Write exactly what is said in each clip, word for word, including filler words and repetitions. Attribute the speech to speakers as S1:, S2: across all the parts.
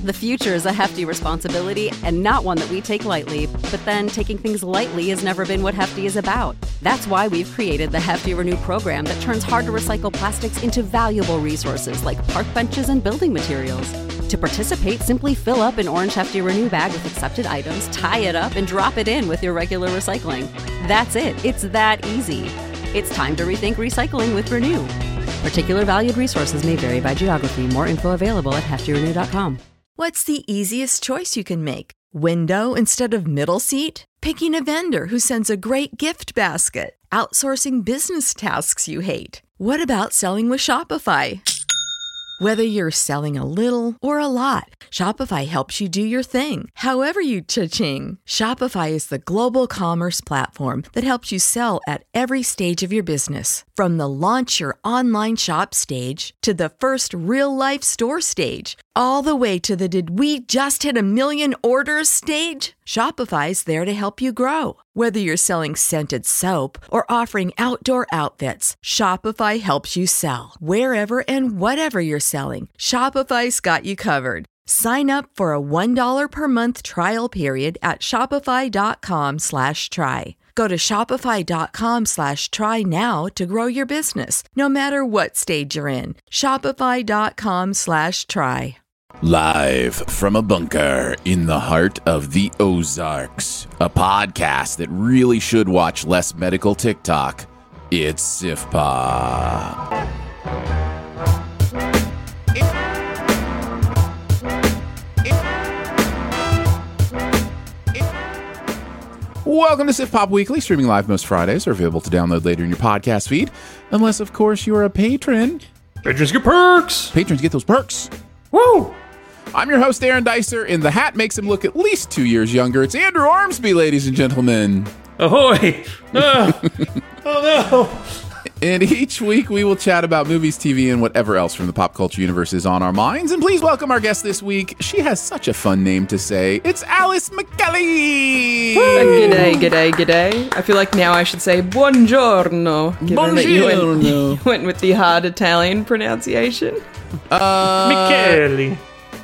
S1: The future is a hefty responsibility and not one that we take lightly, but then taking things lightly has never been what Hefty is about. That's why we've created the Hefty Renew program that turns hard-to-recycle plastics into valuable resources like park benches and building materials. To participate, simply fill up an orange Hefty Renew bag with accepted items, tie it up, and drop it in with your regular recycling. That's it. It's that easy. It's time to rethink recycling with Renew. Particular valued resources may vary by geography. More info available at hefty renew dot com.
S2: What's the easiest choice you can make? Window instead of middle seat? Picking a vendor who sends a great gift basket? Outsourcing business tasks you hate? What about selling with Shopify? Whether you're selling a little or a lot, Shopify helps you do your thing, however you cha-ching. Shopify is the global commerce platform that helps you sell at every stage of your business. From the launch your online shop stage to the first real-life store stage, all the way to the did we just hit a million orders stage. Shopify's there to help you grow. Whether you're selling scented soap or offering outdoor outfits, Shopify helps you sell. Wherever and whatever you're selling, Shopify's got you covered. Sign up for a one dollar per month trial period at shopify.com slash try. Go to shopify.com slash try now to grow your business, no matter what stage you're in. Shopify.com slash try.
S3: Live from a bunker in the heart of the Ozarks, a podcast that really should watch less medical TikTok. It's SIFPOP. Welcome to SIFPOP Weekly, streaming live most Fridays, or available to download later in your podcast feed. Unless, of course, you're a patron.
S4: Patrons get perks!
S3: Patrons get those perks.
S4: Woo!
S3: I'm your host, Aaron Dicer, and the hat makes him look at least two years younger. It's Andrew Ormsby, ladies and gentlemen.
S4: Ahoy! Ah. Oh, no!
S3: And each week we will chat about movies, T V, and whatever else from the pop culture universe is on our minds. And please welcome our guest this week. She has such a fun name to say. It's Alice McKelly!
S5: Uh, g'day, g'day, g'day. I feel like now I should say buongiorno. Given
S3: Buongiorno.
S5: That you, went, you went with the hard Italian pronunciation.
S3: Uh,
S4: Michele.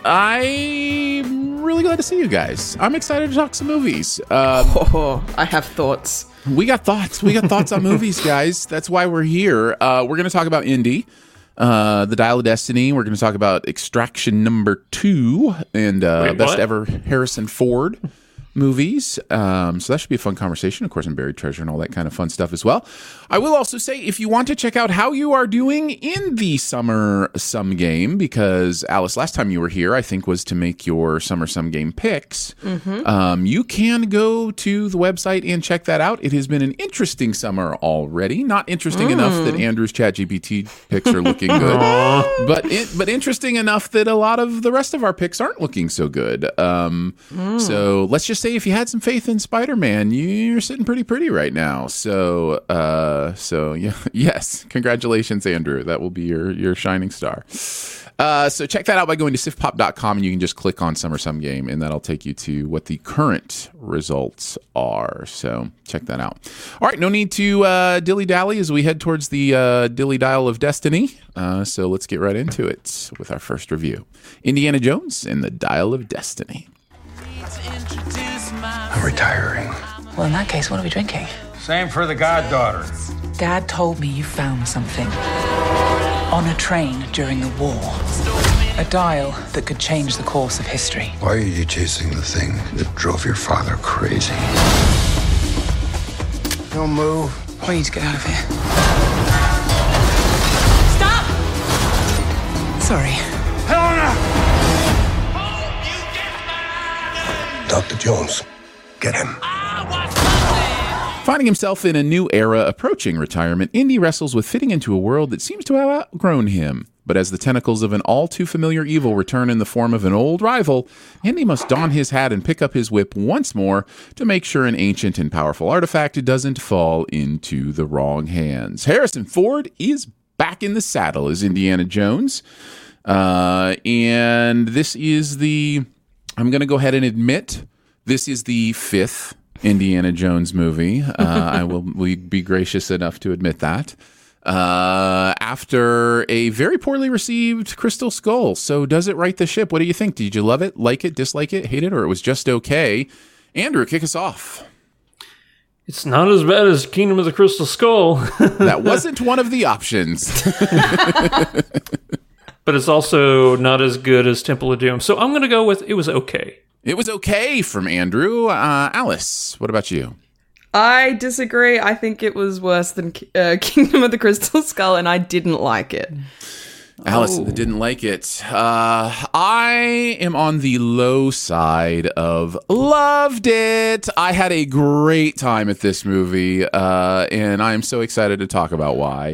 S3: I'm really glad to see you guys. I'm excited to talk some movies. Um,
S5: Oh, I have thoughts.
S3: we got thoughts. We got thoughts on movies, guys. That's why we're here. Uh, we're going to talk about Indy, uh, The Dial of Destiny. We're going to talk about Extraction number two and uh,
S4: Wait,
S3: best
S4: what?
S3: ever Harrison Ford movies. Um, so that should be a fun conversation. Of course, and Buried Treasure and all that kind of fun stuff as well. I will also say, if you want to check out how you are doing in the Summer Sum Game, because Alice, last time you were here, I think was to make your Summer Sum Game picks. Mm-hmm. Um, you can go to the website and check that out. It has been an interesting summer already. Not interesting mm. enough that Andrew's ChatGPT picks are looking good, but it, but interesting enough that a lot of the rest of our picks aren't looking so good. Um, mm. So let's just say if you had some faith in Spider-Man, you're sitting pretty pretty right now. So uh, so yeah, yes, congratulations, Andrew. That will be your your shining star. Uh, so check that out by going to sif pop dot com, and you can just click on Summer Sum Game, and that'll take you to what the current results are. So check that out. All right, no need to uh, dilly-dally as we head towards the uh, Dilly Dial of Destiny. Uh, so let's get right into it with our first review. Indiana Jones and the Dial of Destiny.
S6: I'm retiring.
S7: Well, in that case, what are we drinking?
S6: Same for the goddaughter.
S7: Dad told me you found something. On a train during the war. A dial that could change the course of history.
S8: Why are you chasing the thing that drove your father crazy? Don't move.
S7: We need to get out of here. Stop! Sorry.
S8: Helena! Doctor Jones, get him.
S3: Finding himself in a new era approaching retirement, Indy wrestles with fitting into a world that seems to have outgrown him. But as the tentacles of an all-too-familiar evil return in the form of an old rival, Indy must don his hat and pick up his whip once more to make sure an ancient and powerful artifact doesn't fall into the wrong hands. Harrison Ford is back in the saddle as Indiana Jones. Uh, and this is the... I'm going to go ahead and admit this is the fifth Indiana Jones movie. Uh, I will, will be gracious enough to admit that. uh, after a very poorly received Crystal Skull. So does it right the ship? What do you think? Did you love it, like it, dislike it, hate it, or it was just okay? Andrew, kick us off.
S4: It's not as bad as Kingdom of the Crystal Skull.
S3: That wasn't one of the options.
S4: But it's also not as good as Temple of Doom. So I'm going to go with it was okay.
S3: It was okay from Andrew. Uh, Alice, what about you?
S5: I disagree. I think it was worse than uh, Kingdom of the Crystal Skull, and I didn't like it.
S3: Alice
S5: Oh.
S3: didn't like it. Uh, I am on the low side of loved it. I had a great time at this movie, uh, and I am so excited to talk about why.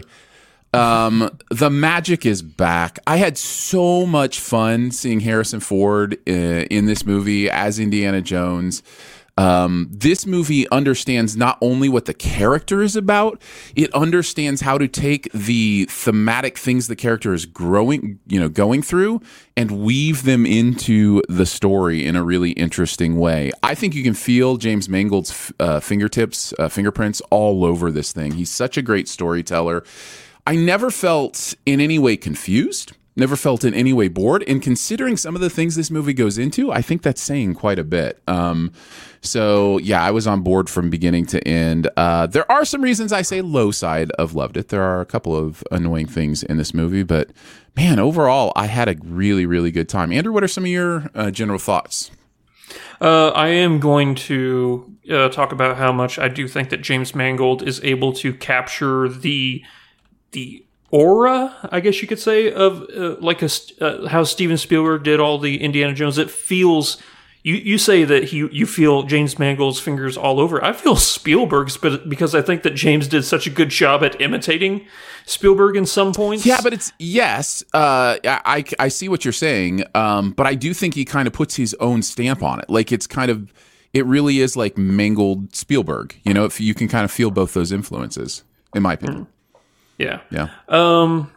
S3: Um, the magic is back. I had so much fun seeing Harrison Ford uh, in this movie as Indiana Jones. Um, this movie understands not only what the character is about, it understands how to take the thematic things the character is growing, you know, going through and weave them into the story in a really interesting way. I think you can feel James Mangold's uh, fingertips, uh, fingerprints all over this thing. He's such a great storyteller. I never felt in any way confused. Never felt in any way bored. And considering some of the things this movie goes into, I think that's saying quite a bit. Um, so, yeah, I was on board from beginning to end. Uh, there are some reasons I say low side of loved it. There are a couple of annoying things in this movie. But, man, overall, I had a really, really good time. Andrew, what are some of your uh, general thoughts?
S4: Uh, I am going to uh, talk about how much I do think that James Mangold is able to capture the the aura, I guess you could say, of uh, like a, uh, how Steven Spielberg did all the Indiana Jones. It feels, you, you say that he you feel James Mangold's fingers all over. I feel Spielberg's, but because I think that James did such a good job at imitating Spielberg in some points.
S3: Yeah, but it's, yes, uh, I, I see what you're saying, um, but I do think he kind of puts his own stamp on it. Like, it's kind of, it really is like Mangold Spielberg, you know, if you can kind of feel both those influences, in my opinion. Mm.
S4: Yeah.
S3: Yeah.
S4: Um,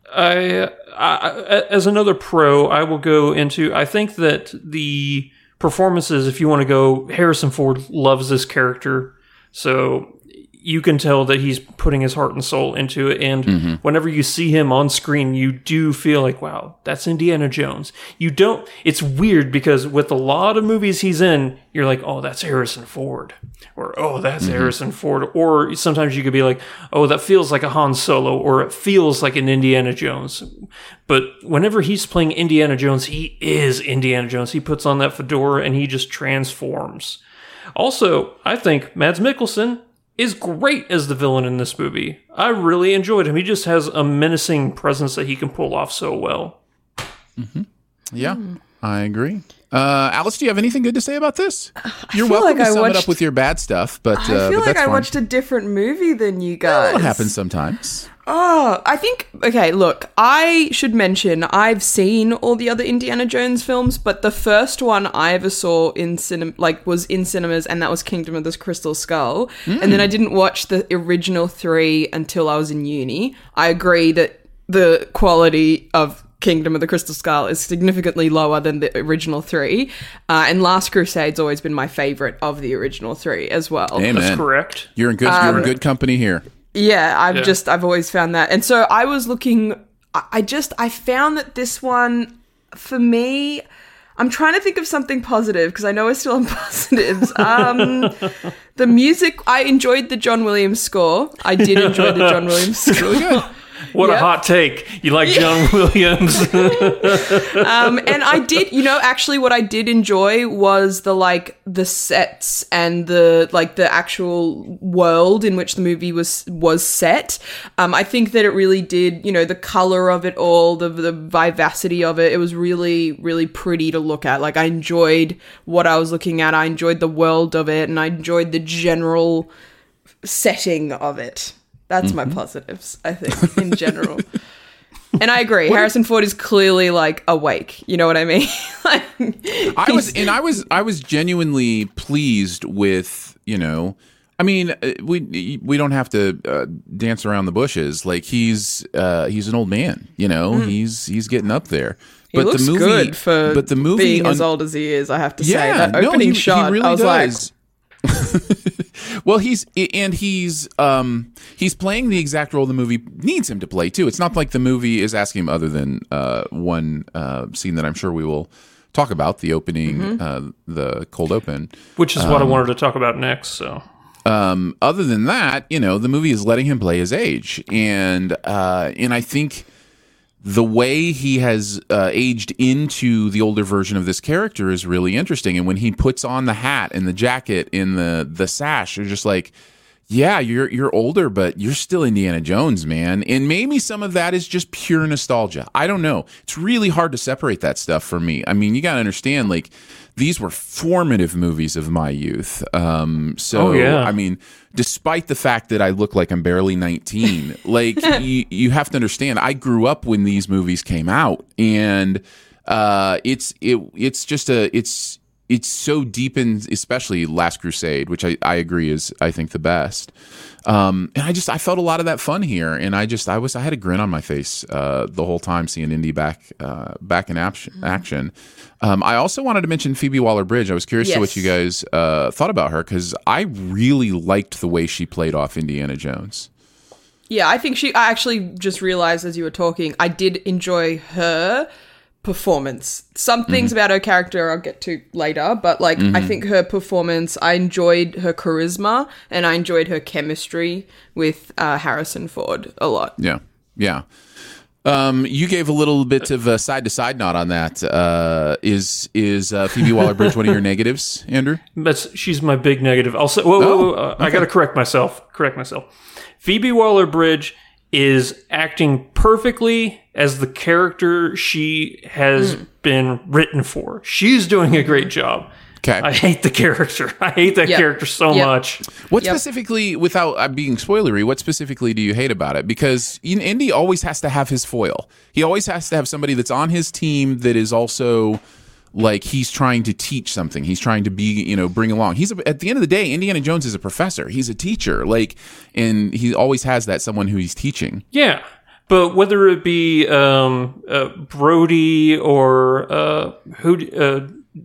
S4: I, I, as another pro, I will go into, I think that the performances, if you want to go, Harrison Ford loves this character. So you can tell that he's putting his heart and soul into it. And mm-hmm. whenever you see him on screen, you do feel like, wow, that's Indiana Jones. You don't, it's weird because with a lot of movies he's in, you're like, oh, that's Harrison Ford. Or, oh, that's mm-hmm. Harrison Ford. Or sometimes you could be like, oh, that feels like a Han Solo. Or it feels like an Indiana Jones. But whenever he's playing Indiana Jones, he is Indiana Jones. He puts on that fedora and he just transforms. Also, I think Mads Mikkelsen is great as the villain in this movie. I really enjoyed him. He just has a menacing presence that he can pull off so well.
S3: Mm-hmm. Yeah, mm. I agree. Uh, Alice, do you have anything good to say about this? You're
S5: I
S3: welcome
S5: like
S3: to
S5: I
S3: sum
S5: watched,
S3: it up with your bad stuff, but uh,
S5: I feel
S3: but
S5: like
S3: that's
S5: I
S3: fine.
S5: watched a different movie than you guys.
S3: Well, it happens sometimes.
S5: Oh, I think, okay, look, I should mention I've seen all the other Indiana Jones films, but the first one I ever saw in cinema, like, was in cinemas, and that was Kingdom of the Crystal Skull. Mm. And then I didn't watch the original three until I was in uni. I agree that the quality of Kingdom of the Crystal Skull is significantly lower than the original three. Uh, and Last Crusade's always been my favorite of the original three as well.
S3: Amen.
S4: That's correct.
S3: You're in good,
S5: um,
S3: you're in good company here.
S5: Yeah, I've
S4: yeah.
S5: just, I've always found that. And so I was looking, I just, I found that this one, for me, I'm trying to think of something positive because I know we're still on positives. Um, the music, I enjoyed the John Williams score. I did enjoy the John Williams score.
S3: Really good.
S4: What
S5: yep.
S4: a hot take. You like John Williams.
S5: um, and I did, you know, actually what I did enjoy was the, like, the sets and the, like, the actual world in which the movie was was set. Um, I think that it really did, you know, the color of it all, the, the vivacity of it, it was really, really pretty to look at. Like, I enjoyed what I was looking at. I enjoyed the world of it, and I enjoyed the general setting of it. That's mm-hmm. my positives, I think, in general. And I agree. What Harrison Ford is clearly, like, awake. You know what I mean? like,
S3: I was, and I was, I was genuinely pleased with, you know, I mean, we we don't have to uh, dance around the bushes. Like, he's uh, he's an old man. You know, mm. he's he's getting up there.
S5: He
S3: but
S5: looks
S3: the movie,
S5: good for
S3: but the movie
S5: being
S3: un-
S5: as old as he is. I have to
S3: yeah,
S5: say that opening
S3: no, he,
S5: shot.
S3: He really
S5: I was
S3: does.
S5: like.
S3: Well, he's and he's um he's playing the exact role the movie needs him to play too. It's not like the movie is asking him, other than uh, one uh, scene that I'm sure we will talk about, the opening, mm-hmm. uh, the cold open,
S4: which is what um, I wanted to talk about next. So,
S3: um, other than that, you know, the movie is letting him play his age, and uh, and I think the way he has uh, aged into the older version of this character is really interesting. And when he puts on the hat and the jacket and the the sash, you're just like, yeah, you're you're older, but you're still Indiana Jones, man. And maybe some of that is just pure nostalgia. I don't know. It's really hard to separate that stuff for me. I mean, you got to understand, like, these were formative movies of my youth. Um, so,
S4: oh, yeah.
S3: I mean, despite the fact that I look like I'm barely nineteen, like, you, you have to understand, I grew up when these movies came out, and uh, it's it it's just a it's. It's so deep in, especially Last Crusade, which I, I agree is, I think, the best. Um, and I just, I felt a lot of that fun here. And I just, I was, I had a grin on my face uh, the whole time seeing Indy back, uh, back in action. action. Um, I also wanted to mention Phoebe Waller-Bridge. I was curious
S5: yes.
S3: to what you guys uh, thought about her, because I really liked the way she played off Indiana Jones.
S5: Yeah, I think she, I actually just realized as you were talking, I did enjoy her performance. Some things mm-hmm. about her character I'll get to later, but like mm-hmm. I think her performance, I enjoyed her charisma and I enjoyed her chemistry with uh, Harrison Ford a lot.
S3: Yeah, yeah. Um, you gave a little bit of a side-to-side nod on that. Uh, is is uh, Phoebe Waller-Bridge one of your negatives, Andrew?
S4: That's she's my big negative. I'll say. Whoa, whoa, whoa, uh, okay. I got to correct myself. Correct myself. Phoebe Waller-Bridge is acting perfectly as the character she has mm. been written for. She's doing a great job.
S3: Okay.
S4: I hate the character. I hate that yep. character so yep. much.
S3: What
S5: yep.
S3: specifically, without being spoilery, what specifically do you hate about it? Because Indy always has to have his foil. He always has to have somebody that's on his team that is also like he's trying to teach something. He's trying to be, you know, bring along. He's a, at the end of the day, Indiana Jones is a professor. He's a teacher. Like, and he always has that someone who he's teaching.
S4: Yeah. But whether it be um, uh, Brody or uh, who, uh,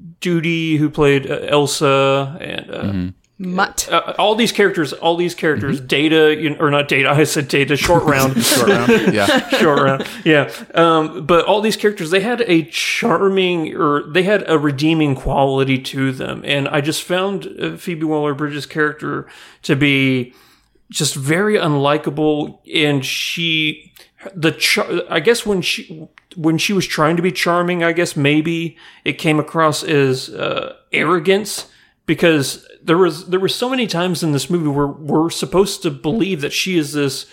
S4: Judy, who played uh, Elsa, and uh,
S3: mm-hmm.
S5: Mutt,
S4: uh, all these characters, all these characters, mm-hmm. Data, you know, or not Data, I said Data, Short Round,
S3: Short Round, yeah,
S4: Short Round, yeah. Um, but all these characters, they had a charming, or they had a redeeming quality to them, and I just found uh, Phoebe Waller-Bridge's character to be just very unlikable, and she. The char- I guess when she when she was trying to be charming, I guess maybe it came across as uh, arrogance, because there was there were so many times in this movie where we're supposed to believe that she is this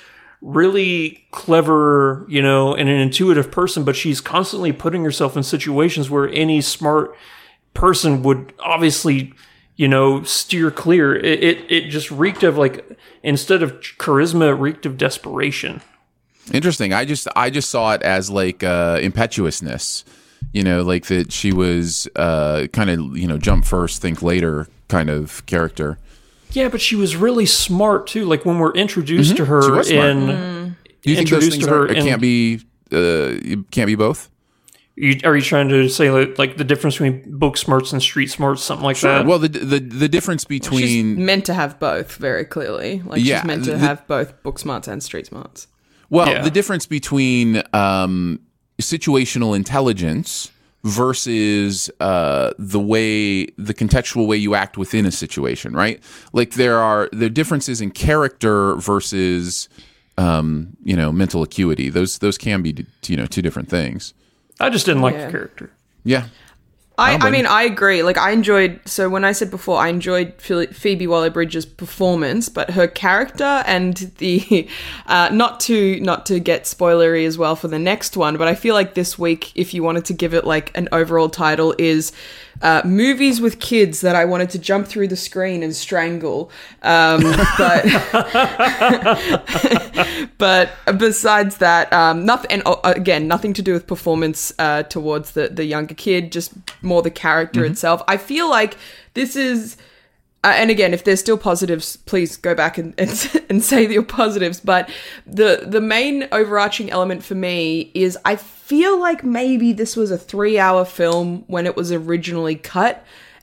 S4: really clever, you know, and an intuitive person, but she's constantly putting herself in situations where any smart person would obviously, you know, steer clear. It it, it just reeked of, like, instead of charisma, it reeked of desperation.
S3: Interesting. I just I just saw it as like uh, impetuousness, you know, like that she was uh, kind of, you know, jump first, think later kind of character.
S4: Yeah, but she was really smart too. Like when we're introduced
S3: mm-hmm.
S4: to her in,
S5: mm.
S3: do you think those things are, it in, can't be uh, it can't be both?
S4: You, are you trying to say like, like the difference between book smarts and street smarts, something like
S3: sure.
S4: that?
S3: Well, the the the difference between
S5: she's meant to have both very clearly. Like
S3: yeah,
S5: she's meant to
S3: the,
S5: have both book smarts and street smarts.
S3: Well,
S4: yeah.
S3: the difference between um, situational intelligence versus uh, the way, the contextual way you act within a situation, right? Like there are there are differences in character versus, um, you know, mental acuity. Those those can be, you know, two different things.
S4: I just didn't like
S5: yeah.
S4: the character.
S3: Yeah.
S5: I, I mean, I agree. Like, I enjoyed, so when I said before, I enjoyed Phoebe Waller-Bridge's performance, but her character and the, uh, not to, not to get spoilery as well for the next one, but I feel like this week, if you wanted to give it like an overall title, is uh, movies with kids that I wanted to jump through the screen and strangle. Um, but, but besides that, um, nothing, and uh, again, nothing to do with performance uh, towards the, the younger kid, just more the character mm-hmm. itself. I feel like this is, uh, and again, if there's still positives, please go back and, and and say your positives. But the the main overarching element for me is I feel like maybe this was a three hour film when it was originally cut,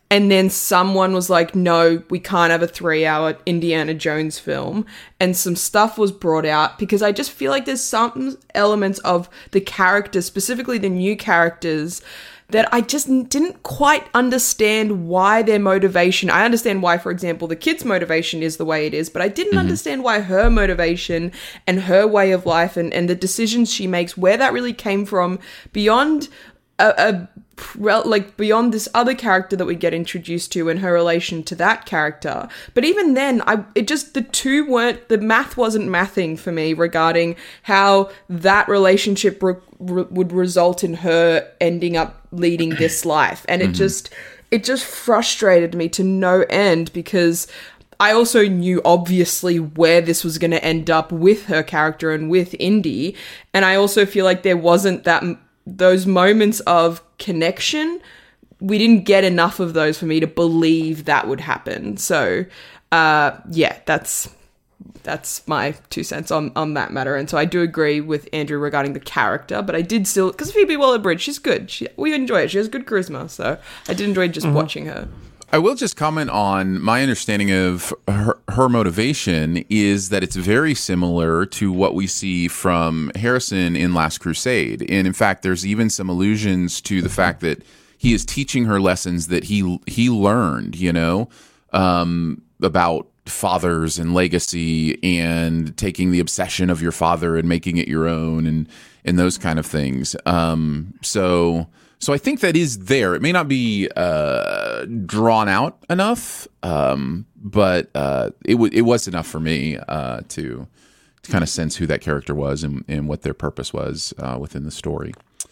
S5: And then someone was like, no, we can't have a three-hour Indiana Jones film. And some stuff was brought out because I just feel like there's some elements of the characters, specifically the new characters, that I just didn't quite understand why their motivation. I understand why, for example, the kid's motivation is the way it is, but I didn't mm-hmm. understand why her motivation and her way of life and, and the decisions she makes, where that really came from beyond a, a like beyond this other character that we get introduced to and her relation to that character. But even then, I it just, the two weren't, the math wasn't mathing for me regarding how that relationship re- re- would result in her ending up leading this life. And it mm-hmm. just, it just frustrated me to no end because I also knew obviously where this was going to end up with her character and with Indy. And I also feel like there wasn't that those moments of connection. We didn't get enough of those for me to believe that would happen. So, uh, yeah, that's that's my two cents on, on that matter. And so I do agree with Andrew regarding the character, but I did still, because Phoebe Waller-Bridge, she's good. She, we enjoy it. She has good charisma, so I did enjoy just mm-hmm. watching her.
S3: I will just comment on my understanding of her, her motivation is that it's very similar to what we see from Harrison in Last Crusade. And in fact, there's even some allusions to the fact that he is teaching her lessons that he he learned, you know, um, about fathers and legacy and taking the obsession of your father and making it your own and, and those kind of things. Um, so... So I think that is there. It may not be uh, drawn out enough, um, but uh, it w- it was enough for me uh, to to kind of sense who that character was and, and what their purpose was uh, within the story.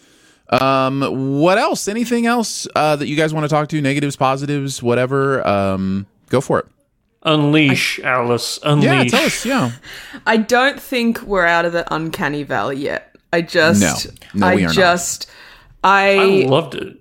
S3: Um, what else? Anything else uh, that you guys want to talk to? Negatives, positives, whatever. Um, go for it.
S4: Unleash, I, Alice. Unleash.
S3: Yeah, tell us. Yeah.
S5: I don't think we're out of the uncanny valley yet. I just,
S3: no, no, we
S5: I
S3: are
S5: just.
S3: not.
S5: I,
S4: I loved it.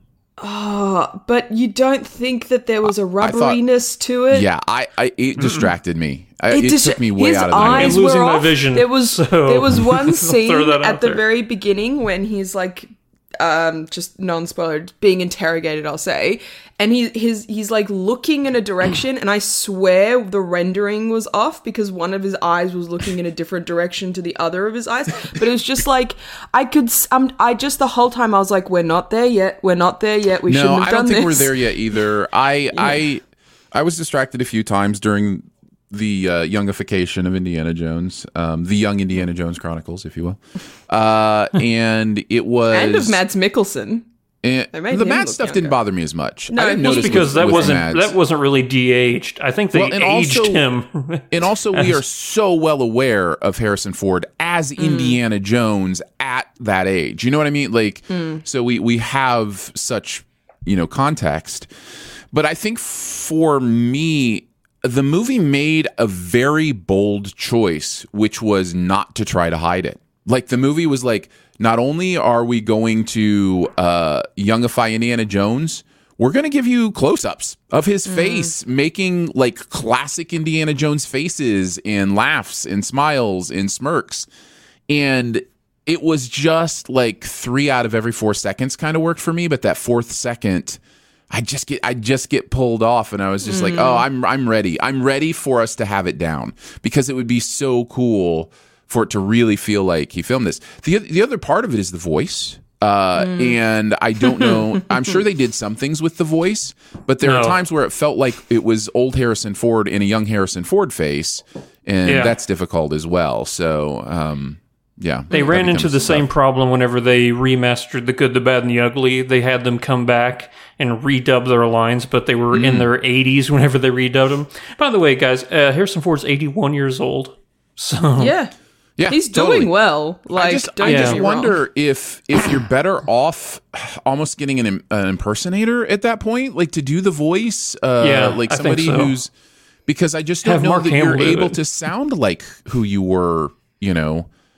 S5: Oh, but you don't think that there was a rubberiness thought, to it?
S3: Yeah, I, I it distracted me. I, it, it
S5: dis-
S3: took me way
S5: his
S3: out of the
S5: eyes
S4: I'm losing
S5: were
S4: my
S5: off.
S4: vision.
S5: There was
S4: so
S5: there was one scene at the
S4: there.
S5: very beginning when he's like, um, just non-spoiler, being interrogated, I'll say, and he his he's like looking in a direction, and I swear the rendering was off because one of his eyes was looking in a different direction to the other of his eyes. But it was just like I could, um, I just the whole time I was like, we're not there yet, we're not there yet. We
S3: no,
S5: shouldn't have
S3: I
S5: done
S3: don't think
S5: this.
S3: we're there yet either. I
S5: yeah.
S3: I I was distracted a few times during the uh, youngification of Indiana Jones, um, the Young Indiana Jones Chronicles, if you will, uh, and it was
S5: and of Mads Mikkelsen.
S3: And the Mads stuff
S5: younger.
S3: didn't bother me as much.
S5: No,
S3: I didn't
S5: well,
S3: notice
S4: because
S3: with,
S4: that
S3: with
S4: wasn't
S3: Mads.
S4: that wasn't really de-aged. I think they
S3: well, and
S4: aged
S3: also,
S4: him.
S3: And also, we are so well aware of Harrison Ford as
S5: Mm.
S3: Indiana Jones at that age. You know what I mean? Like,
S5: Mm.
S3: so we we have such, you know, context. But I think for me, the movie made a very bold choice, which was not to try to hide it. Like, the movie was like, not only are we going to uh, youngify Indiana Jones, we're going to give you close-ups of his mm. face, making like classic Indiana Jones faces and laughs and smiles and smirks. And it was just like three out of every four seconds kind of worked for me. But that fourth second, I just get I just get pulled off, and I was just mm. like, oh, I'm I'm ready. I'm ready for us to have it down, because it would be so cool for it to really feel like he filmed this. The the other part of it is the voice. Uh, mm. And I don't know, I'm sure they did some things with the voice, but there no. are times where it felt like it was old Harrison Ford in a young Harrison Ford face, and yeah. that's difficult as well. So, um, yeah.
S4: They ran into the same problem whenever they remastered The Good, the Bad, and the Ugly. They had them come back and redub their lines, but they were mm. in their eighties whenever they redubbed them. By the way, guys, uh, Harrison Ford's eighty-one years old. So
S5: yeah.
S3: Yeah,
S5: he's
S3: totally.
S5: doing well. Like,
S3: I just,
S5: don't
S3: I
S5: get
S3: just
S5: me
S3: wonder
S5: wrong.
S3: if if you're better off almost getting an, an impersonator at that point, like to do the voice, uh,
S4: yeah,
S3: like
S4: I
S3: somebody
S4: think so.
S3: who's, because I just don't
S4: Have
S3: know
S4: Mark
S3: that
S4: Hamill
S3: you're able
S4: it.
S3: to sound like who you were, you know,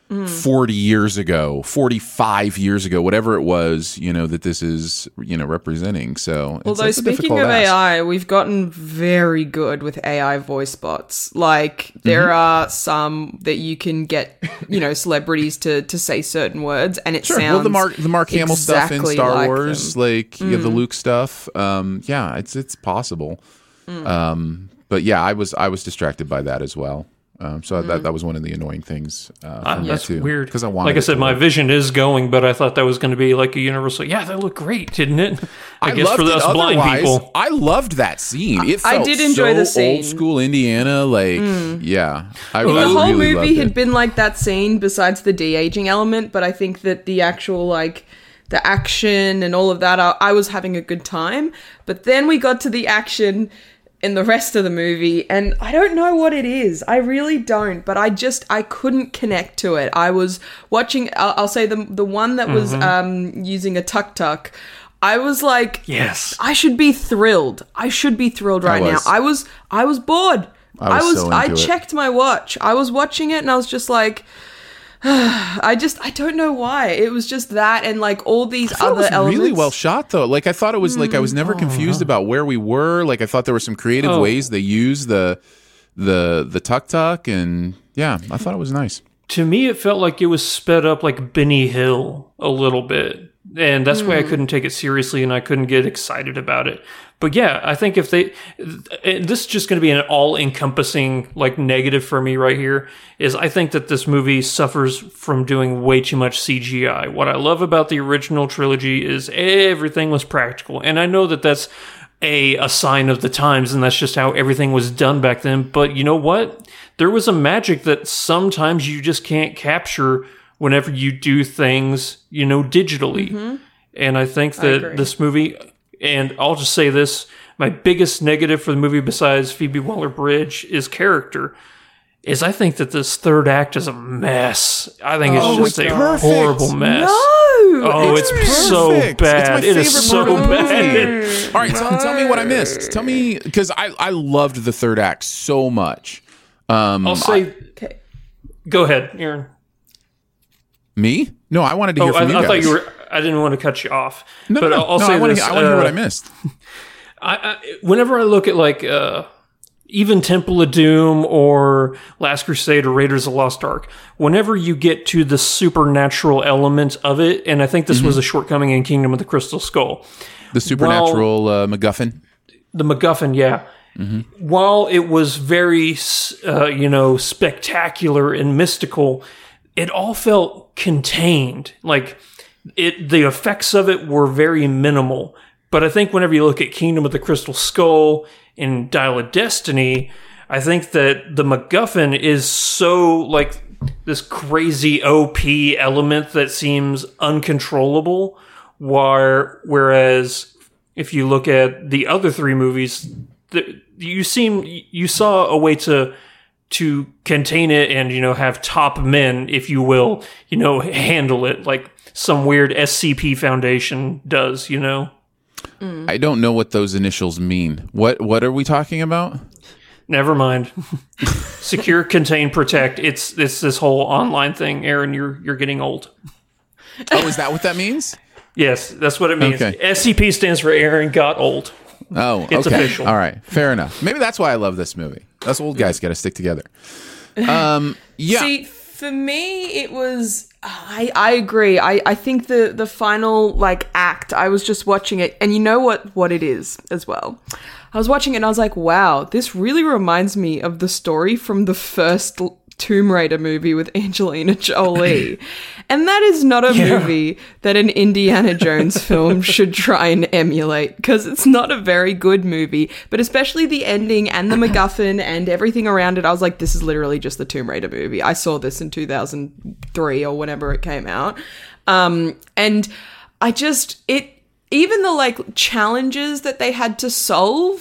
S3: forty years ago, forty-five years ago, whatever it was, you know, that this is, you know, representing. So, it's,
S5: although
S3: it's a
S5: speaking
S3: difficult
S5: of
S3: ask.
S5: A I, we've gotten very good with A I voice bots. Like there
S3: Mm-hmm.
S5: are some that you can get, you know, celebrities to to say certain words, and it
S3: Sure.
S5: sounds
S3: Well, the Mark the Mark Hamill stuff in
S5: exactly
S3: Star
S5: like
S3: Wars,
S5: them.
S3: like you have the Luke stuff. Um, yeah, it's it's possible. Um, but yeah, I was I was distracted by that as well. Um, so that that was one of the annoying things. Uh,
S4: Uh,
S3: for me
S4: that's
S3: too,
S4: weird.
S3: because I wanted.
S4: like I
S3: it
S4: said,
S3: to
S4: my
S3: work.
S4: vision is going, but I thought that was going to be like a universal. Yeah, that looked great, didn't it? I, guess
S3: loved
S4: for
S3: it
S4: us blind
S3: otherwise.
S4: people.
S3: I loved that scene. It
S5: I
S3: felt
S5: did enjoy
S3: so
S5: the scene.
S3: old school Indiana. Like, yeah, I,
S5: Well,
S3: I
S5: the whole
S3: really
S5: movie
S3: loved
S5: had
S3: it.
S5: been like that scene besides the de-aging element, but I think that the actual like the action and all of that, I, I was having a good time. But then we got to the action in the rest of the movie, and I don't know what it is. I really don't, but I just I couldn't connect to it. I was watching. I'll, I'll say the the one that was um, using a tuk tuk. I was like,
S4: Yes.
S5: I should be thrilled. I should be thrilled right now.
S3: was.
S5: I was I was bored.
S3: I was so
S5: I
S3: into it.
S5: checked my watch. I was watching it and I was just like I just I don't know why. It was just that and like all these
S3: I thought
S5: other
S3: it was
S5: elements.
S3: really well shot though. Like I thought it was like I was never confused about where we were. Like I thought there were some creative
S4: Oh.
S3: ways they used the the the tuk tuk, and yeah, I thought it was nice.
S4: To me, it felt like it was sped up like Benny Hill a little bit. And that's why I couldn't take it seriously and I couldn't get excited about it. But yeah, I think if they, and this is just going to be an all encompassing like negative for me right here, is I think that this movie suffers from doing way too much C G I. What I love about the original trilogy is everything was practical. And I know that that's a, a sign of the times and that's just how everything was done back then. But you know what? There was a magic that sometimes you just can't capture whenever you do things, you know, digitally.
S5: Mm-hmm.
S4: And I think
S5: I
S4: that
S5: agree.
S4: this movie, and I'll just say this, my biggest negative for the movie besides Phoebe Waller-Bridge is character, is I think that this third act is a mess. I think
S5: Oh,
S4: it's just
S5: it's
S4: a
S3: perfect.
S4: horrible mess.
S5: No!
S4: Oh, it's, so
S3: Perfect.
S4: bad.
S3: It's
S4: It
S3: my
S4: is
S3: favorite
S4: so
S3: part of the
S4: bad.
S3: movie. All right, tell, tell me what I missed. Tell me, because I, I loved the third act so much. Um,
S4: I'll say,
S5: Okay.
S4: go ahead, Aaron.
S3: me? No, I wanted to hear
S4: Oh, I,
S3: from you
S4: I
S3: guys.
S4: thought you were. I didn't want to cut you off.
S3: No,
S4: but
S3: no,
S4: I'll, I'll
S3: no,
S4: say
S3: I want
S4: this.
S3: to. I want to hear what
S4: uh,
S3: I missed.
S4: I, I, whenever I look at like uh, even Temple of Doom or Last Crusade or Raiders of the Lost Ark, whenever you get to the supernatural element of it, and I think this
S3: Mm-hmm.
S4: was a shortcoming in Kingdom of the Crystal Skull,
S3: The supernatural uh, MacGuffin.
S4: the MacGuffin, yeah. While it was very, uh, you know, spectacular and mystical, it all felt contained. Like it, the effects of it were very minimal. But I think whenever you look at Kingdom of the Crystal Skull and Dial of Destiny, I think that the MacGuffin is so like this crazy O P element that seems uncontrollable. While, whereas if you look at the other three movies, the, you seem you saw a way to to contain it and, you know, have top men, if you will, you know, handle it like some weird S C P Foundation does, you know.
S3: I don't know what those initials mean. What What are we talking about?
S4: Never mind. Secure, contain, protect. It's it's this whole online thing. Aaron, you're you're getting old.
S3: Oh, is that what that means?
S4: Yes, that's what it means.
S3: Okay.
S4: S C P stands for Aaron got old.
S3: Oh,
S4: It's
S3: okay.
S4: official.
S3: All right, fair enough. Maybe that's why I love this movie. Us old guys got to stick together. Um, yeah.
S5: See, for me, it was. I I agree. I, I think the the final like act. I was just watching it, and you know what what it is as well. I was watching it, and I was like, wow, this really reminds me of the story from the first l- Tomb Raider movie with Angelina Jolie, and that is not a
S4: Yeah.
S5: movie that an Indiana Jones film should try and emulate because it's not a very good movie. But especially the ending and the MacGuffin and everything around it, I was like, this is literally just the Tomb Raider movie. I saw this in two thousand three or whenever it came out, um, and I just it even the like challenges that they had to solve.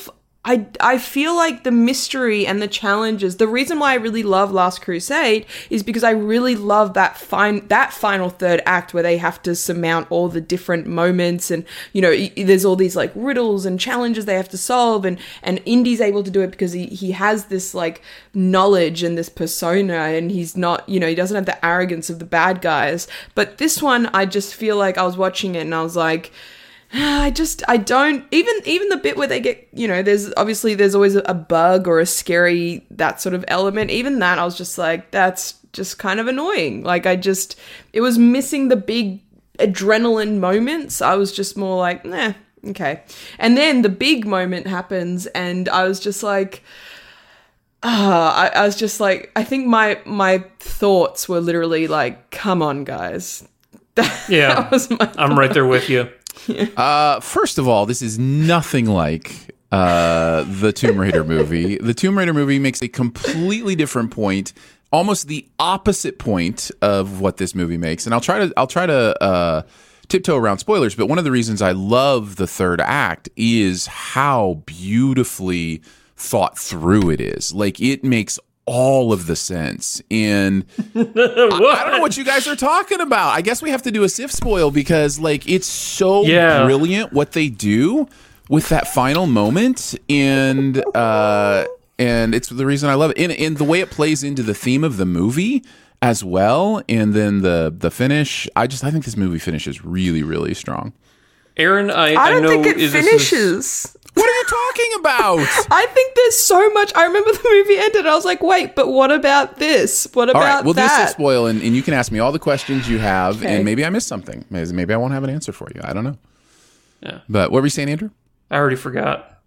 S5: I, I feel like the mystery and the challenges, the reason why I really love Last Crusade is because I really love that fine, that final third act where they have to surmount all the different moments and, you know, there's all these like riddles and challenges they have to solve and, and Indy's able to do it because he, he has this like knowledge and this persona and he's not, you know, he doesn't have the arrogance of the bad guys. But this one, I just feel like I was watching it and I was like, I just, I don't, even even the bit where they get, you know, there's obviously, there's always a bug or a scary, that sort of element. Even that, I was just like, that's just kind of annoying. Like, I just, it was missing the big adrenaline moments. I was just more like, nah, okay. And then the big moment happens and I was just like, ah, I, I was just like, I think my, my thoughts were literally like, come on, guys. That,
S4: yeah,
S5: that was my
S4: I'm right there with you.
S3: Uh, first of all, this is nothing like uh, the Tomb Raider movie. The Tomb Raider movie makes a completely different point, almost the opposite point of what this movie makes. And I'll try to I'll try to uh, tiptoe around spoilers. But one of the reasons I love the third act is how beautifully thought through it is. Like, it makes all of the sense. And I, I don't know what you guys are talking about. I guess we have to do a Sif spoil because like it's so
S4: yeah.
S3: brilliant what they do with that final moment, and uh and it's the reason I love it, and, and the way it plays into the theme of the movie as well, and then the the finish. I just I think this movie finishes really, really strong.
S4: Aaron, I,
S5: I don't
S4: I know
S5: think it
S4: is,
S5: finishes.
S4: Is,
S3: What are you talking about?
S5: I think there's so much. I remember the movie ended. I was like, wait, but what about this? What about
S3: all right, we'll
S5: that?
S3: do some spoil, and, and you can ask me all the questions you have,
S5: Okay.
S3: and maybe I missed something. Maybe, maybe I won't have an answer for you. I don't know.
S4: Yeah.
S3: But what were you saying, Andrew?
S4: I already forgot.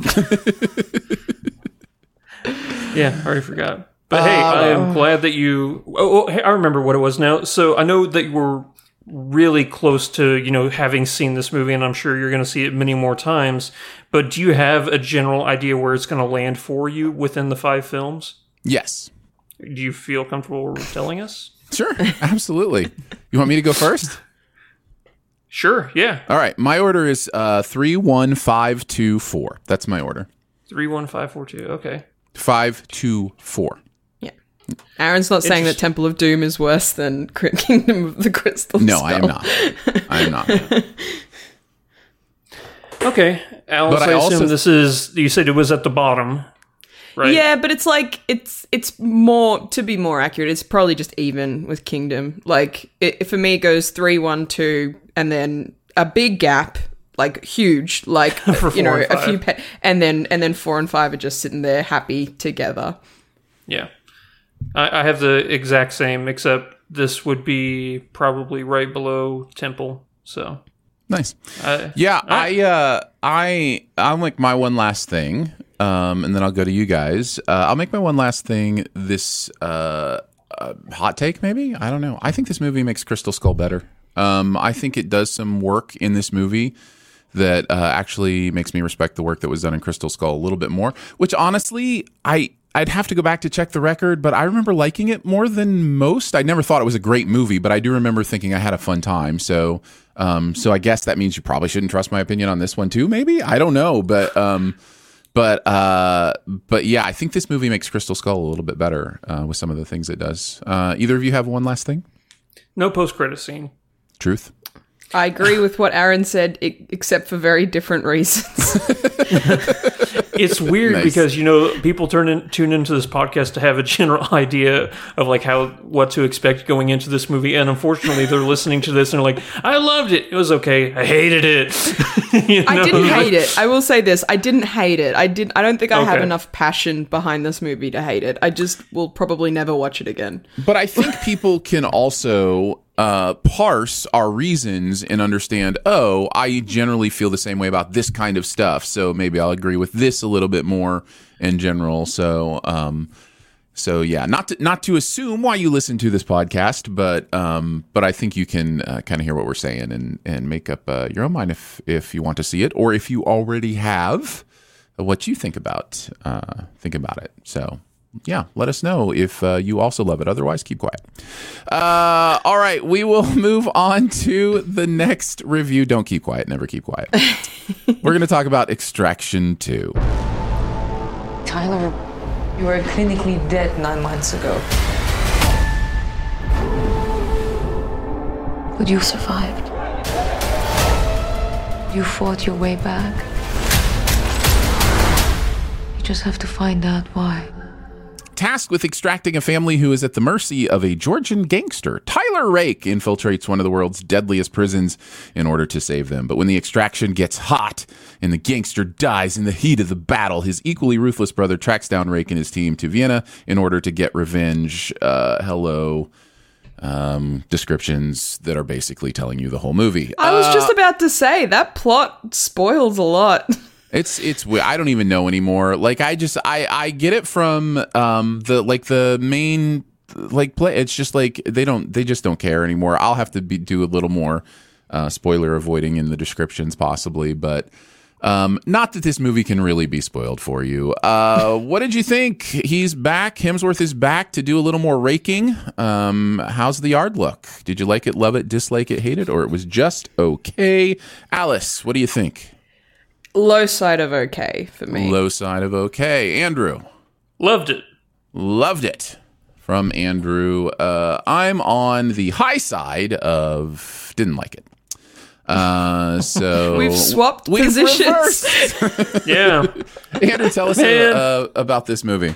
S4: yeah, I already forgot. But hey,
S3: Uh,
S4: I am glad that you... Oh, oh, hey, I remember what it was now. So I know that you were really close to, you know, having seen this movie, and I'm sure you're going to see it many more times. But do you have a general idea where it's going to land for you within the five films?
S3: Yes.
S4: Do you feel comfortable telling us?
S3: Sure, absolutely. You want me to go first?
S4: Sure, yeah.
S3: All right, my order is uh, three, one, five, two, four. That's my order.
S4: Three, one, five, four, two. Okay.
S3: Five, two, four.
S5: Yeah. Aaron's not saying that Temple of Doom is worse than Kingdom of the Crystal
S3: No,
S5: Skull.
S3: I am not. I am not.
S4: Okay, Alice,
S3: But
S4: I,
S3: I
S4: assume
S3: also-
S4: this is, you said it was at the bottom, right?
S5: Yeah, but it's like it's it's more, to be more accurate, it's probably just even with Kingdom. Like it, for me, it goes three, one, two, and then a big gap, like huge, like
S4: For
S5: you know,
S4: four and
S5: a few,
S4: five.
S5: pa- and then and then four and five are just sitting there happy together.
S4: Yeah. I, I have the exact same, except this would be probably right below Temple, so...
S3: Nice.
S4: I,
S3: Yeah,
S4: I-
S3: I, uh, I, I'll make my one last thing, um, and then I'll go to you guys. Uh, I'll make my one last thing. This uh, uh, hot take, maybe. I don't know. I think this movie makes Crystal Skull better. Um, I think it does some work in this movie that uh, actually makes me respect the work that was done in Crystal Skull a little bit more. Which honestly, I. I'd have to go back to check the record, but I remember liking it more than most. I never thought it was a great movie, but I do remember thinking I had a fun time. So, um, so I guess that means you probably shouldn't trust my opinion on this one too. Maybe I don't know, but um, but uh, but yeah, I think this movie makes Crystal Skull a little bit better uh, with some of the things it does. Uh, either of you have one last thing?
S4: no post-credit scene.
S3: Truth.
S5: I agree with what Aaron said, I- except for very different reasons.
S4: It's weird
S3: Nice.
S4: because, you know, people turn in, tune into this podcast to have a general idea of like how what to expect going into this movie, and unfortunately they're listening to this and they're like, I loved it. It was okay. I hated it. You
S5: I
S4: know?
S5: didn't hate it. I will say this: I didn't hate it. I did. I don't think I have
S4: Okay.
S5: enough passion behind this movie to hate it. I just will probably never watch it again.
S3: But I think people can also uh, parse our reasons and understand, oh, I generally feel the same way about this kind of stuff, so maybe I'll agree with this a little bit more in general. So, um, so yeah, not to, not to assume why you listen to this podcast, but um, but I think you can uh, kind of hear what we're saying and and make up uh, your own mind if if you want to see it, or if you already have, what you think about uh, think about it. So. Yeah, let us know if uh, you also love it. Otherwise, keep quiet. Uh, all right, we will move on to the next review. Don't keep quiet. Never keep quiet. We're going to talk about Extraction two.
S9: Tyler, you were clinically dead nine months ago. But you survived. You fought your way back. You just have to find out why.
S3: Tasked with extracting a family who is at the mercy of a Georgian gangster, Tyler Rake infiltrates one of the world's deadliest prisons in order to save them. But when the extraction gets hot and the gangster dies in the heat of the battle, his equally ruthless brother tracks down Rake and his team to Vienna in order to get revenge. Uh, hello. Um, descriptions that are basically telling you the whole movie.
S5: I was
S3: uh,
S5: just about to say, that plot spoils a lot.
S3: It's it's I don't even know anymore. Like I just I I get it from um the like the main like play. It's just like they don't they just don't care anymore. I'll have to be, do a little more uh, spoiler avoiding in the descriptions possibly, but um not that this movie can really be spoiled for you. Uh, what did you think? He's back. Hemsworth is back to do a little more raking. Um, how's the yard look? Did you like it, love it, dislike it, hate it, or it was just okay? Alice, what do you think?
S5: Low side of okay for me.
S3: Low side of okay. Andrew.
S4: Loved it.
S3: Loved it. From Andrew. Uh, I'm on the high side of didn't like it. Uh, so
S5: we've swapped
S3: we've
S5: positions.
S4: Yeah.
S3: Andrew, tell us uh, about this movie.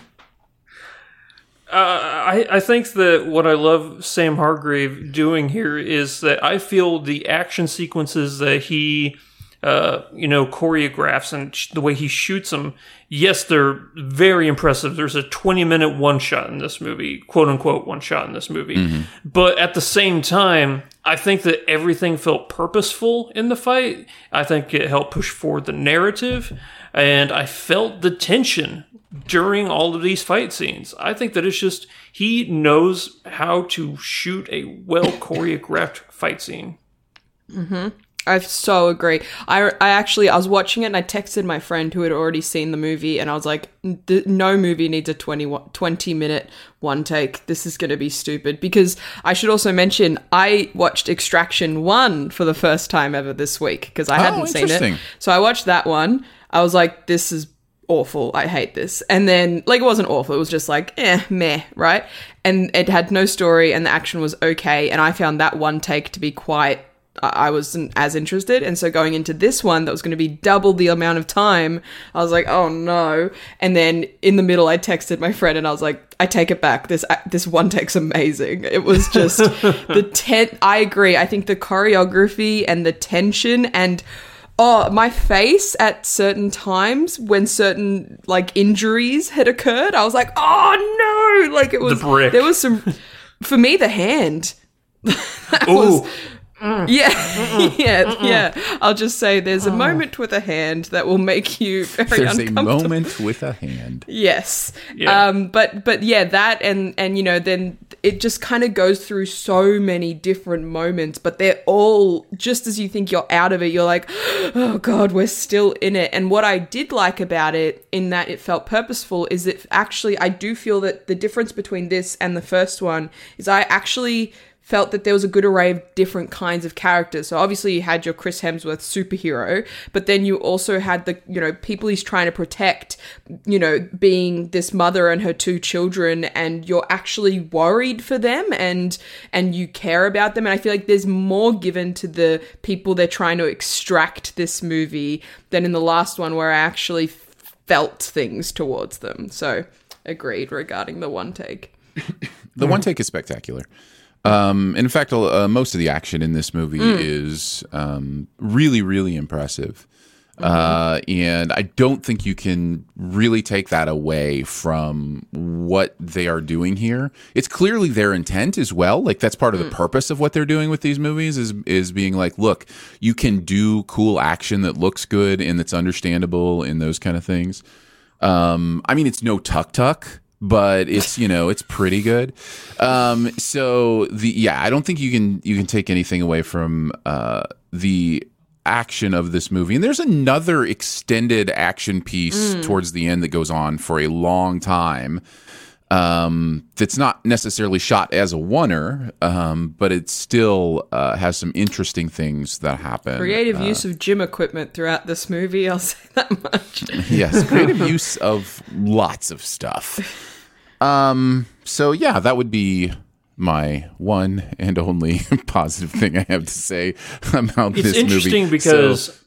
S4: Uh, I, I think that what I love Sam Hargrave doing here is that I feel the action sequences that he Uh, you know, choreographs and sh- the way he shoots them, yes, they're very impressive. There's a twenty minute one shot in this movie, quote unquote one shot in this movie. Mm-hmm. But at the same time, I think that everything felt purposeful in the fight. I think it helped push forward the narrative, and I felt the tension during all of these fight scenes. I think that it's just, he knows how to shoot a well choreographed fight scene.
S5: Mm-hmm. I so agree. I, I actually, I was watching it and I texted my friend who had already seen the movie and I was like, no movie needs a twenty minute one take. This is going to be stupid. Because I should also mention, I watched Extraction one for the first time ever this week because I
S3: oh,
S5: hadn't seen it. So I watched that one. I was like, this is awful. I hate this. And then, like, it wasn't awful. It was just like, eh, meh, right? And it had no story and the action was okay. And I found that one take to be quite, I wasn't as interested. And so going into this one that was going to be double the amount of time, I was like, oh no. And then in the middle, I texted my friend and I was like, I take it back. This this one take's amazing. It was just the ten. I agree. I think the choreography and the tension and oh, my face at certain times when certain like injuries had occurred, I was like, oh no. Like it was,
S4: the brick.
S5: There was some, for me, the hand. that
S4: Ooh.
S5: was, Mm. Yeah, Mm-mm. yeah, Mm-mm. yeah. I'll just say there's a moment with a hand that will make you very
S3: there's
S5: uncomfortable.
S3: There's a moment with a hand.
S5: Yes.
S4: Yeah.
S5: Um, but but yeah, that and and you know, then it just kind of goes through so many different moments, but they're all just as you think you're out of it, you're like, oh God, we're still in it. And what I did like about it, in that it felt purposeful, is that actually I do feel that the difference between this and the first one is I actually felt that there was a good array of different kinds of characters. So obviously you had your Chris Hemsworth superhero, but then you also had the, you know, people he's trying to protect, you know, being this mother and her two children, and you're actually worried for them and and you care about them. And I feel like there's more given to the people they're trying to extract this movie than in the last one, where I actually felt things towards them. So agreed regarding the one take.
S3: The one take is spectacular. Um, and in fact, uh, most of the action in this movie mm. is um, really, really impressive. Mm-hmm. Uh, and I don't think you can really take that away from what they are doing here. It's clearly their intent as well. Like, that's part of mm. the purpose of what they're doing with these movies is, is being like, look, you can do cool action that looks good and that's understandable and those kind of things. Um, I mean, it's no Tuk Tuk, but it's, you know, it's pretty good. Um, so the, yeah, I don't think you can, you can take anything away from, uh, the action of this movie. And there's another extended action piece mm. towards the end that goes on for a long time. Um, that's not necessarily shot as a oneer, um, but it still uh, has some interesting things that happen.
S5: Creative
S3: uh,
S5: use of gym equipment throughout this movie, I'll say that much.
S3: Yes, creative use of lots of stuff. Um, so yeah, that would be my one and only positive thing I have to say about
S4: it's
S3: this movie.
S4: It's interesting because
S3: So,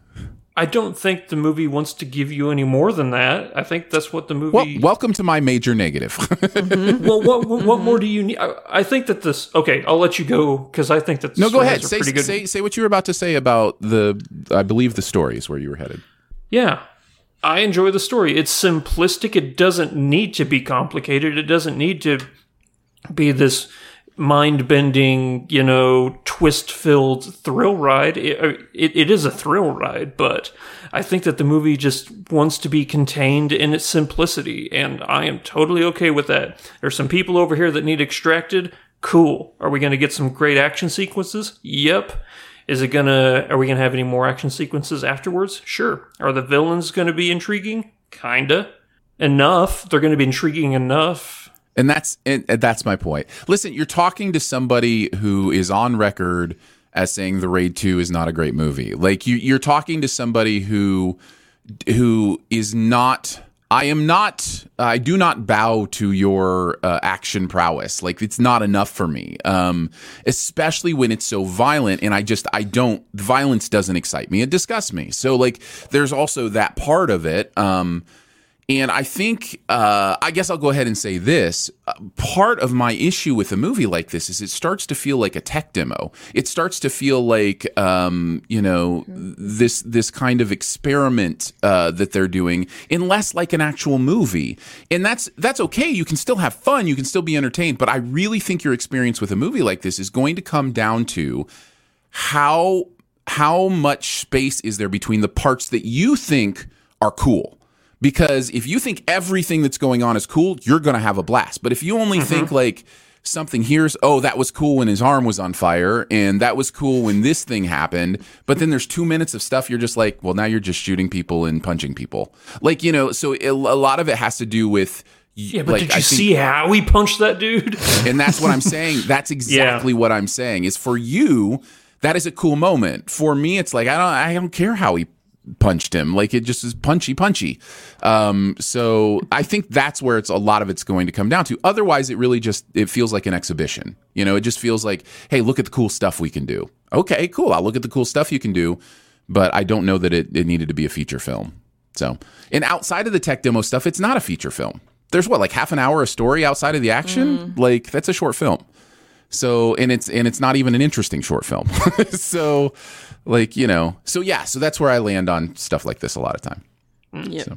S4: I don't think the movie wants to give you any more than that. I think that's what the movie...
S3: well, welcome to my major negative.
S4: mm-hmm. Well, what, what what more do you need? I, I think that this... Okay, I'll let you go, because I think that the
S3: No, go ahead.
S4: are
S3: Say,
S4: pretty good.
S3: say, say what you were about to say about the, I believe, the stories where you were headed.
S4: Yeah. I enjoy the story. It's simplistic. It doesn't need to be complicated. It doesn't need to be this mind-bending, you know, twist-filled thrill ride. It, it, it is a thrill ride, but I think that the movie just wants to be contained in its simplicity, and I am totally okay with that. There's some people over here that need extracted. Cool. Are we going to get some great action sequences? Yep. Is it gonna, are we gonna have any more action sequences afterwards? Sure. Are the villains gonna be intriguing? Kinda. Enough. They're gonna be intriguing enough.
S3: And that's and that's my point. Listen, you're talking to somebody who is on record as saying The Raid two is not a great movie. Like you, you're talking to somebody who who is not. I am not. I do not bow to your uh, action prowess. Like it's not enough for me, um, especially when it's so violent. And I just I don't. Violence doesn't excite me. It disgusts me. So like, there's also that part of it. Um, And I think, uh, I guess I'll go ahead and say this. Uh, part of my issue with a movie like this is it starts to feel like a tech demo. It starts to feel like, um, you know, this this kind of experiment uh, that they're doing, and less like an actual movie. And that's that's okay. You can still have fun. You can still be entertained. But I really think your experience with a movie like this is going to come down to how how much space is there between the parts that you think are cool. Because if you think everything that's going on is cool, you're going to have a blast. But if you only mm-hmm. think like something here's, oh, that was cool when his arm was on fire, and that was cool when this thing happened, but then there's two minutes of stuff, you're just like, well, now you're just shooting people and punching people. Like, you know, so it, a lot of it has to do with...
S4: Yeah, but
S3: like,
S4: did you
S3: I think,
S4: see how he punched that dude?
S3: And that's what I'm saying. That's exactly yeah. what I'm saying. Is for you, that is a cool moment. For me, it's like, I don't, I don't care how he punched him. Like, it just is punchy punchy. Um so I think that's where it's a lot of it's going to come down to. Otherwise, it really just it feels like an exhibition. You know, it just feels like, hey, look at the cool stuff we can do. Okay, cool, I'll look at the cool stuff you can do, but I don't know that it, it needed to be a feature film. So, and outside of the tech demo stuff, it's not a feature film. There's what, like half an hour of story outside of the action? Mm. Like, that's a short film. So, and it's and it's not even an interesting short film. So, like, you know, so yeah, so that's where I land on stuff like this a lot of time.
S5: Yeah,
S3: so.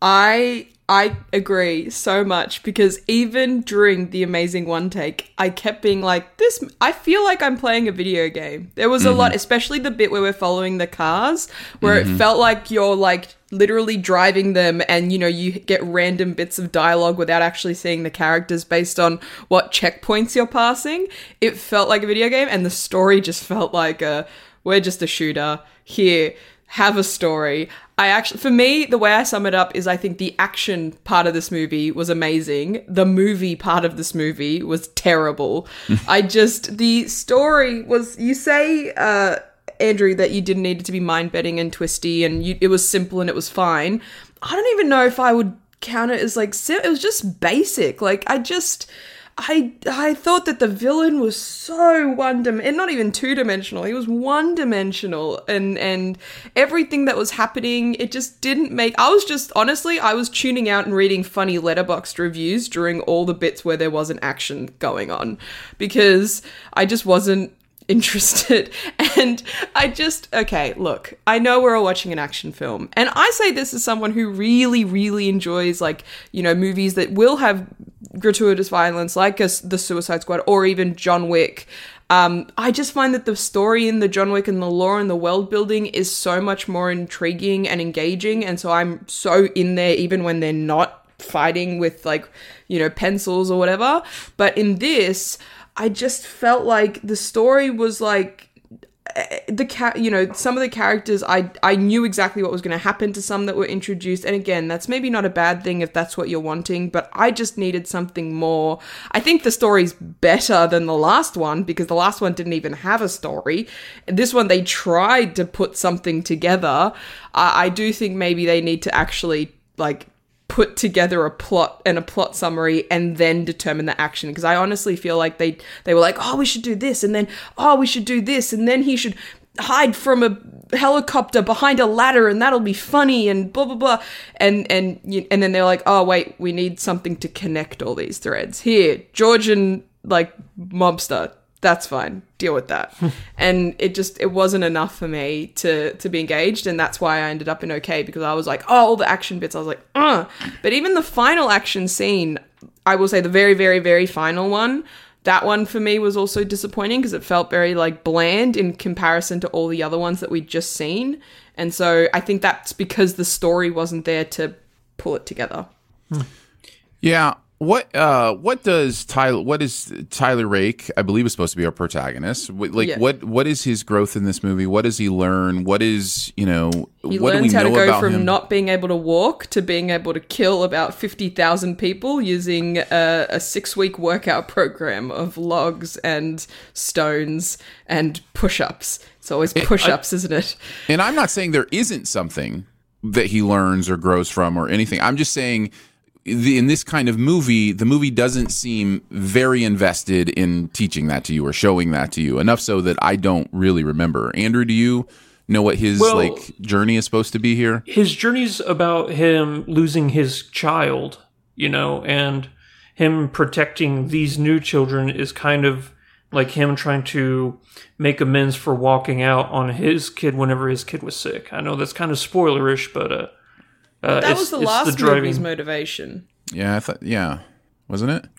S5: I I agree so much, because even during the amazing one take, I kept being like, this, I feel like I'm playing a video game. There was a mm-hmm. lot, especially the bit where we're following the cars, where mm-hmm. it felt like you're like literally driving them, and you know, you get random bits of dialogue without actually seeing the characters based on what checkpoints you're passing. It felt like a video game, and the story just felt like a, we're just a shooter here, have a story. I actually, for me, the way I sum it up is I think the action part of this movie was amazing. The movie part of this movie was terrible. I just, the story was, you say, uh, Andrew, that you didn't need it to be mind-bending and twisty, and you, it was simple and it was fine. I don't even know if I would count it as like, it was just basic. Like, I just... I I thought that the villain was so one-dimensional, and not even two-dimensional, he was one-dimensional, and, and everything that was happening, it just didn't make... I was just, honestly, I was tuning out and reading funny Letterboxd reviews during all the bits where there wasn't action going on, because I just wasn't interested. And I just, okay, look, I know we're all watching an action film, and I say this as someone who really, really enjoys, like, you know, movies that will have gratuitous violence, like a, the Suicide Squad, or even John Wick. Um, I just find that the story in the John Wick and the lore and the world building is so much more intriguing and engaging, and so I'm so in there even when they're not fighting with, like, you know, pencils or whatever. But in this, I just felt like the story was like, the ca- you know, some of the characters, I I knew exactly what was going to happen to some that were introduced, and again, that's maybe not a bad thing if that's what you're wanting, but I just needed something more. I think the story's better than the last one, because the last one didn't even have a story. This one, they tried to put something together. I, I do think maybe they need to actually, like, put together a plot and a plot summary and then determine the action, because I honestly feel like they they were like, oh, we should do this, and then oh, we should do this, and then he should hide from a helicopter behind a ladder, and that'll be funny, and blah blah blah, and and and then they're like, oh wait, we need something to connect all these threads. Here, Georgian, like, mobster, that's fine, deal with that. And it just, it wasn't enough for me to to be engaged, and that's why I ended up in okay, because I was like, oh, all the action bits, I was like, uh but even the final action scene, I will say the very very very final one, that one for me was also disappointing, because it felt very, like, bland in comparison to all the other ones that we'd just seen. And so I think that's because the story wasn't there to pull it together.
S3: Yeah. What uh what does Tyler what is Tyler Rake, I believe, is supposed to be our protagonist. Like
S5: Yeah.
S3: what what is his growth in this movie? What does he learn? What is, you know,
S5: He
S3: what do we
S5: learns how
S3: know
S5: to go
S3: about
S5: from
S3: him?
S5: not being able to walk to being able to kill about fifty thousand people using a, a six-week workout program of logs and stones and push-ups. It's always push-ups, isn't it?
S3: And I'm not saying there isn't something that he learns or grows from or anything. I'm just saying the, in this kind of movie, the movie doesn't seem very invested in teaching that to you or showing that to you, enough so that I don't really remember. Andrew, do you know what his
S4: Well,
S3: like journey is supposed to be here?
S4: His journey's about him losing his child, you know, and him protecting these new children is kind of like him trying to make amends for walking out on his kid whenever his kid was sick. I know that's kind of spoilerish, but uh, uh
S5: That
S4: it's,
S5: was the
S4: it's
S5: last
S4: the driving.
S5: movie's motivation.
S3: Yeah, I thought. Yeah, wasn't it?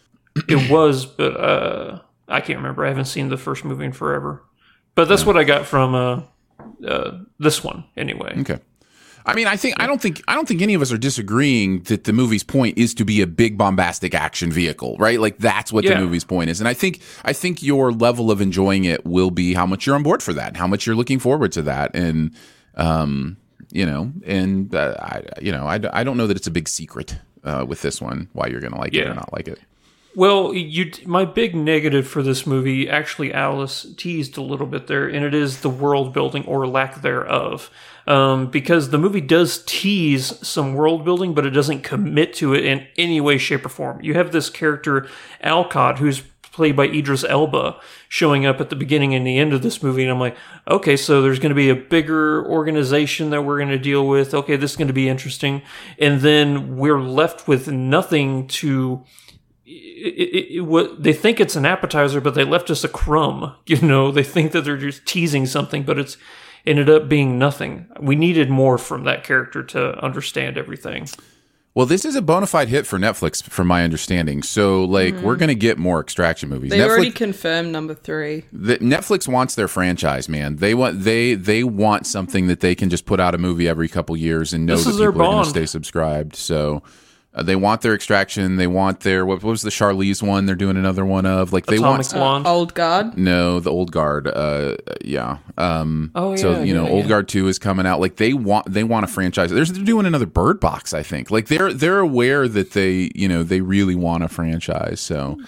S4: It was, but uh, I can't remember. I haven't seen the first movie in forever. But that's what I got from uh, uh, this one, anyway.
S3: Okay. I mean, I think I don't think I don't think any of us are disagreeing that the movie's point is to be a big bombastic action vehicle, right? Like that's what
S4: Yeah.
S3: the movie's point is. And I think I think your level of enjoying it will be how much you're on board for that, how much you're looking forward to that, and um, you know, and uh, I, you know, I, I don't know that it's a big secret uh, with this one why you're going to like it
S4: Yeah.
S3: or not like it.
S4: Well, you, my big negative for this movie, actually, Alice teased a little bit there, and it is the world building or lack thereof. Um, because the movie does tease some world building, but it doesn't commit to it in any way, shape, or form. You have this character, Alcott, who's played by Idris Elba, showing up at the beginning and the end of this movie, and I'm like, okay, so there's going to be a bigger organization that we're going to deal with. Okay, this is going to be interesting. And then we're left with nothing to... It, it, it, what, they think it's an appetizer, but they left us a crumb. You know, they think that they're just teasing something, but it's ended up being nothing. We needed more from that character to understand everything.
S3: Well, this is a bona fide hit for Netflix, from my understanding. So, like, we're going to get more Extraction movies.
S5: They
S3: Netflix,
S5: already confirmed number three.
S3: the, Netflix wants their franchise, man. They want they they want something that they can just put out a movie every couple years and know
S4: This
S3: that
S4: is their
S3: people are going to
S4: Bond.
S3: stay subscribed. So. Uh, they want their Extraction. They want their what, what was the Charlize one? They're doing another one of like they
S4: Atomic
S3: want
S4: Blonde.
S5: Old Guard.
S3: no the Old Guard. Uh, yeah. Um,
S4: Oh,
S3: so
S4: yeah,
S3: you know,
S4: yeah,
S3: Old
S4: yeah.
S3: Guard two is coming out. Like they want they want a franchise. There's, they're doing another Bird Box. I think like they're they're aware that they you know they really want a franchise. So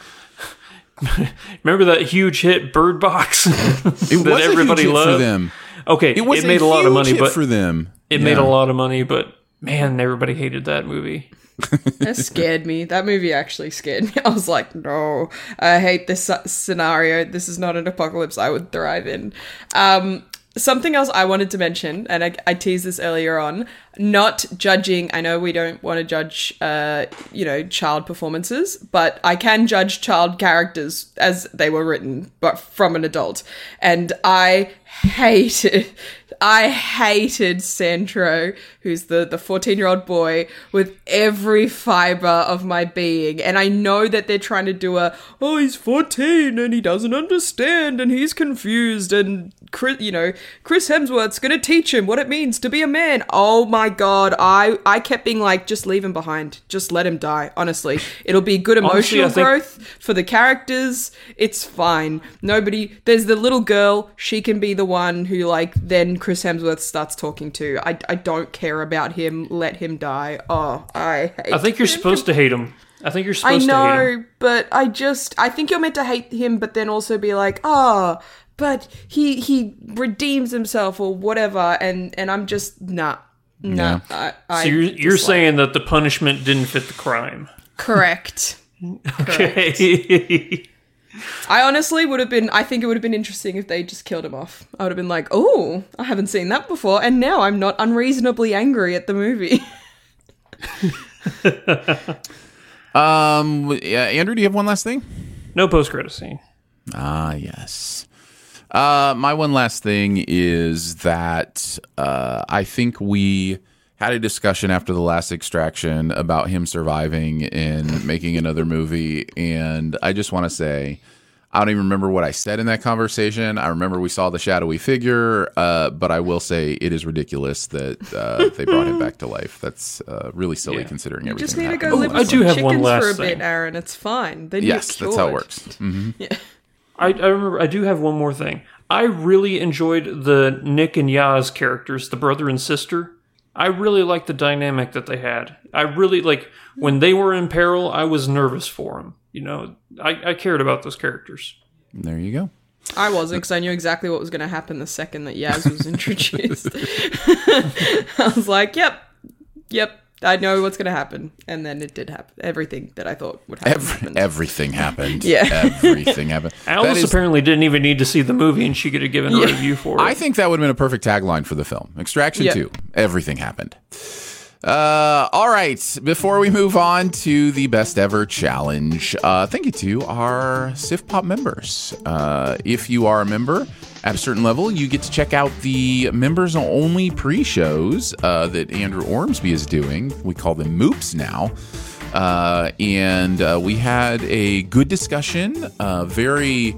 S4: Remember that huge hit Bird Box
S3: it
S4: that
S3: was
S4: everybody
S3: a huge hit
S4: loved?
S3: for them.
S4: Okay,
S3: It was
S4: made a, lot of money,
S3: hit
S4: but
S3: for them.
S4: it
S3: Yeah.
S4: made a lot of money, but man, everybody hated that movie.
S5: That scared me. That movie actually scared me. I was like, no, I hate this s- scenario. This is not an apocalypse I would thrive in. Um, something else I wanted to mention, and I, I teased this earlier on, not judging. I know we don't want to judge, uh, you know, child performances, but I can judge child characters as they were written, but from an adult. And I hated, I hated Sandro who's the the fourteen-year-old boy, with every fiber of my being. And I know that they're trying to do a, oh, he's fourteen and he doesn't understand and he's confused and, Chris, you know, Chris Hemsworth's going to teach him what it means to be a man. Oh my God. I, I kept being like, just leave him behind. Just let him die. Honestly, it'll be good emotional
S4: Honestly,
S5: growth for the characters. It's fine. Nobody, there's the little girl. She can be the one who, like, then Chris Hemsworth starts talking to. I, I don't care about him. Let him die. Oh, I hate
S4: I think you're
S5: him.
S4: supposed to hate him. I think you're
S5: I
S4: supposed to hate him.
S5: know, but I just, I think you're meant to hate him, but then also be like, oh, but he he redeems himself or whatever, and, and I'm just, nah. Nah.
S3: Yeah.
S5: I, I
S4: So you're, you're
S5: dislike-
S4: saying that the punishment didn't fit the crime.
S5: Correct.
S4: Okay.
S5: I honestly would have been, I think it would have been interesting if they just killed him off. I would have been like, oh, I haven't seen that before, and now I'm not unreasonably angry at the movie.
S3: Um, yeah, Andrew, do you have one last thing?
S4: No post-credit scene.
S3: Ah, yes. Uh, my one last thing is that uh, I think we had a discussion after the last Extraction about him surviving and making another movie, and I just want to say, I don't even remember what I said in that conversation. I remember we saw the shadowy figure, uh, but I will say it is ridiculous that uh, they brought him back to life. That's uh, really silly
S4: Yeah.
S3: considering
S5: You
S3: everything.
S5: just need to
S3: that
S5: go
S3: happened.
S5: live
S4: I
S5: with
S4: do
S5: some
S4: have one
S5: chickens
S4: last
S5: for a
S4: thing.
S5: bit, Aaron. It's fine. Then
S3: Yes,
S5: you're
S3: that's how it
S5: cured.
S3: works. Mhm.
S5: Yeah.
S4: I, I remember. I do have one more thing. I really enjoyed the Nick and Yaz characters, the brother and sister. I really liked the dynamic that they had. I really, like, when they were in peril, I was nervous for them. You know, I, I cared about those characters.
S3: There you go.
S5: I wasn't, because I knew exactly what was going to happen the second that Yaz was introduced. I was like, yep, yep, I know what's going to happen. And then it did happen. Everything that I thought would happen
S3: Every,
S5: happened.
S3: everything happened.
S5: Yeah.
S3: Everything happened.
S4: Alice
S3: That is-
S4: apparently didn't even need to see the movie, and she could have given a
S5: Yeah.
S4: review for it.
S3: I think that would have been a perfect tagline for the film. Extraction
S5: Yeah.
S3: two. Everything happened. Uh, all right. Before we move on to the best ever challenge, uh, thank you to our Sif Pop members. Uh, if you are a member at a certain level, you get to check out the members only pre-shows uh, that Andrew Ormsby is doing. We call them Moops now. Uh, and uh, we had a good discussion, uh, very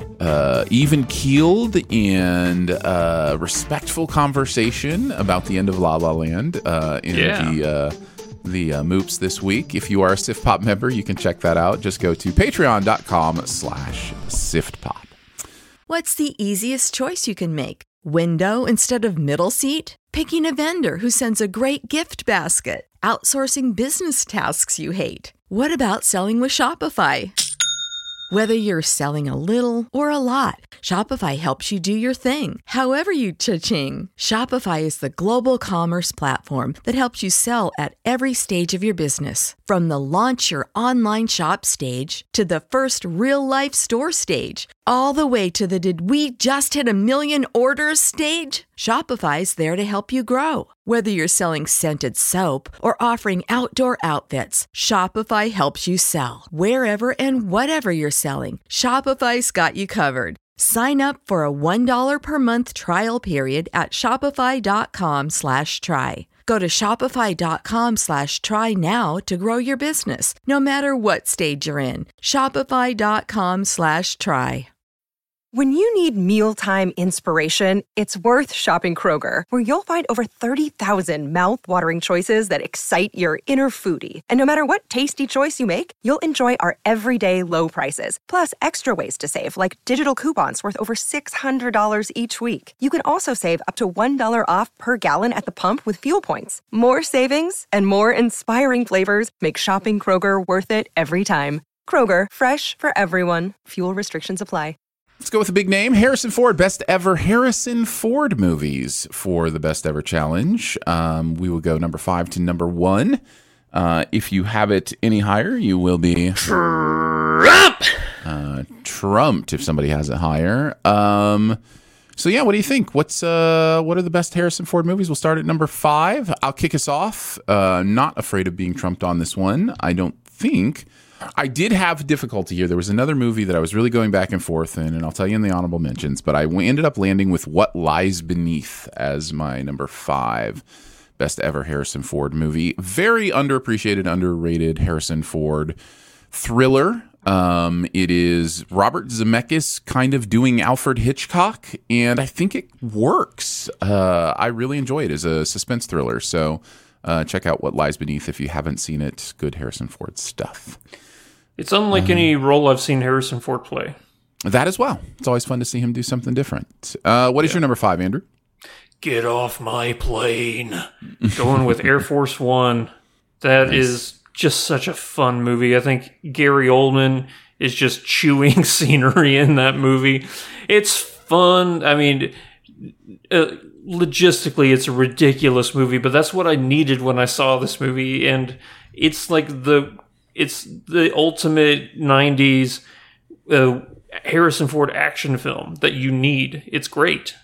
S3: uh, even-keeled and uh, respectful conversation about the end of La La Land uh, in
S4: Yeah.
S3: the uh, the uh, Moops this week. If you are a Sif Pop member, you can check that out. Just go to patreon.com slash siftpop.
S2: What's the easiest choice you can make? Window instead of middle seat? Picking a vendor who sends a great gift basket? Outsourcing business tasks you hate? What about selling with Shopify? Whether you're selling a little or a lot, Shopify helps you do your thing, however you cha-ching. Shopify is the global commerce platform that helps you sell at every stage of your business. From the launch your online shop stage to the first real-life store stage, all the way to the did we just hit a million orders stage. Shopify's there to help you grow. Whether you're selling scented soap or offering outdoor outfits, Shopify helps you sell. Wherever and whatever you're selling, Shopify's got you covered. Sign up for a one dollar per month trial period at shopify.com slash try. Go to shopify.com slash try now to grow your business, no matter what stage you're in. Shopify.com slash try.
S10: When you need mealtime inspiration, it's worth shopping Kroger, where you'll find over thirty thousand mouth-watering choices that excite your inner foodie. And no matter what tasty choice you make, you'll enjoy our everyday low prices, plus extra ways to save, like digital coupons worth over six hundred dollars each week. You can also save up to one dollar off per gallon at the pump with fuel points. More savings and more inspiring flavors make shopping Kroger worth it every time. Kroger, fresh for everyone. Fuel restrictions apply.
S3: Let's go with a big name. Harrison Ford, best ever Harrison Ford movies for the best ever challenge. Um, we will go number five to number one. Uh, if you have it any higher, you will be Trump. Uh, trumped if somebody has it higher. Um, so yeah, what do you think? What's uh, what are the best Harrison Ford movies? We'll start at number five. I'll kick us off. Uh, not afraid of being trumped on this one. I don't think. I did have difficulty here. There was another movie that I was really going back and forth in, and I'll tell you in the honorable mentions, but I ended up landing with What Lies Beneath as my number five. best ever Harrison Ford movie. Very underappreciated, underrated Harrison Ford thriller. Um, it is Robert Zemeckis kind of doing Alfred Hitchcock, and I think it works. Uh, I really enjoy it as a suspense thriller. So uh, check out What Lies Beneath if you haven't seen it. Good Harrison Ford stuff.
S4: It's unlike um, any role I've seen Harrison Ford play.
S3: That as well. It's always fun to see him do something different. Uh, what is yeah. your number five, Andrew?
S4: Get off my plane. Going with Air Force One. That nice. is just such a fun movie. I think Gary Oldman is just chewing scenery in that movie. It's fun. I mean, uh, logistically, it's a ridiculous movie, but that's what I needed when I saw this movie. And it's like the it's the ultimate nineties uh, Harrison Ford action film that you need. It's great.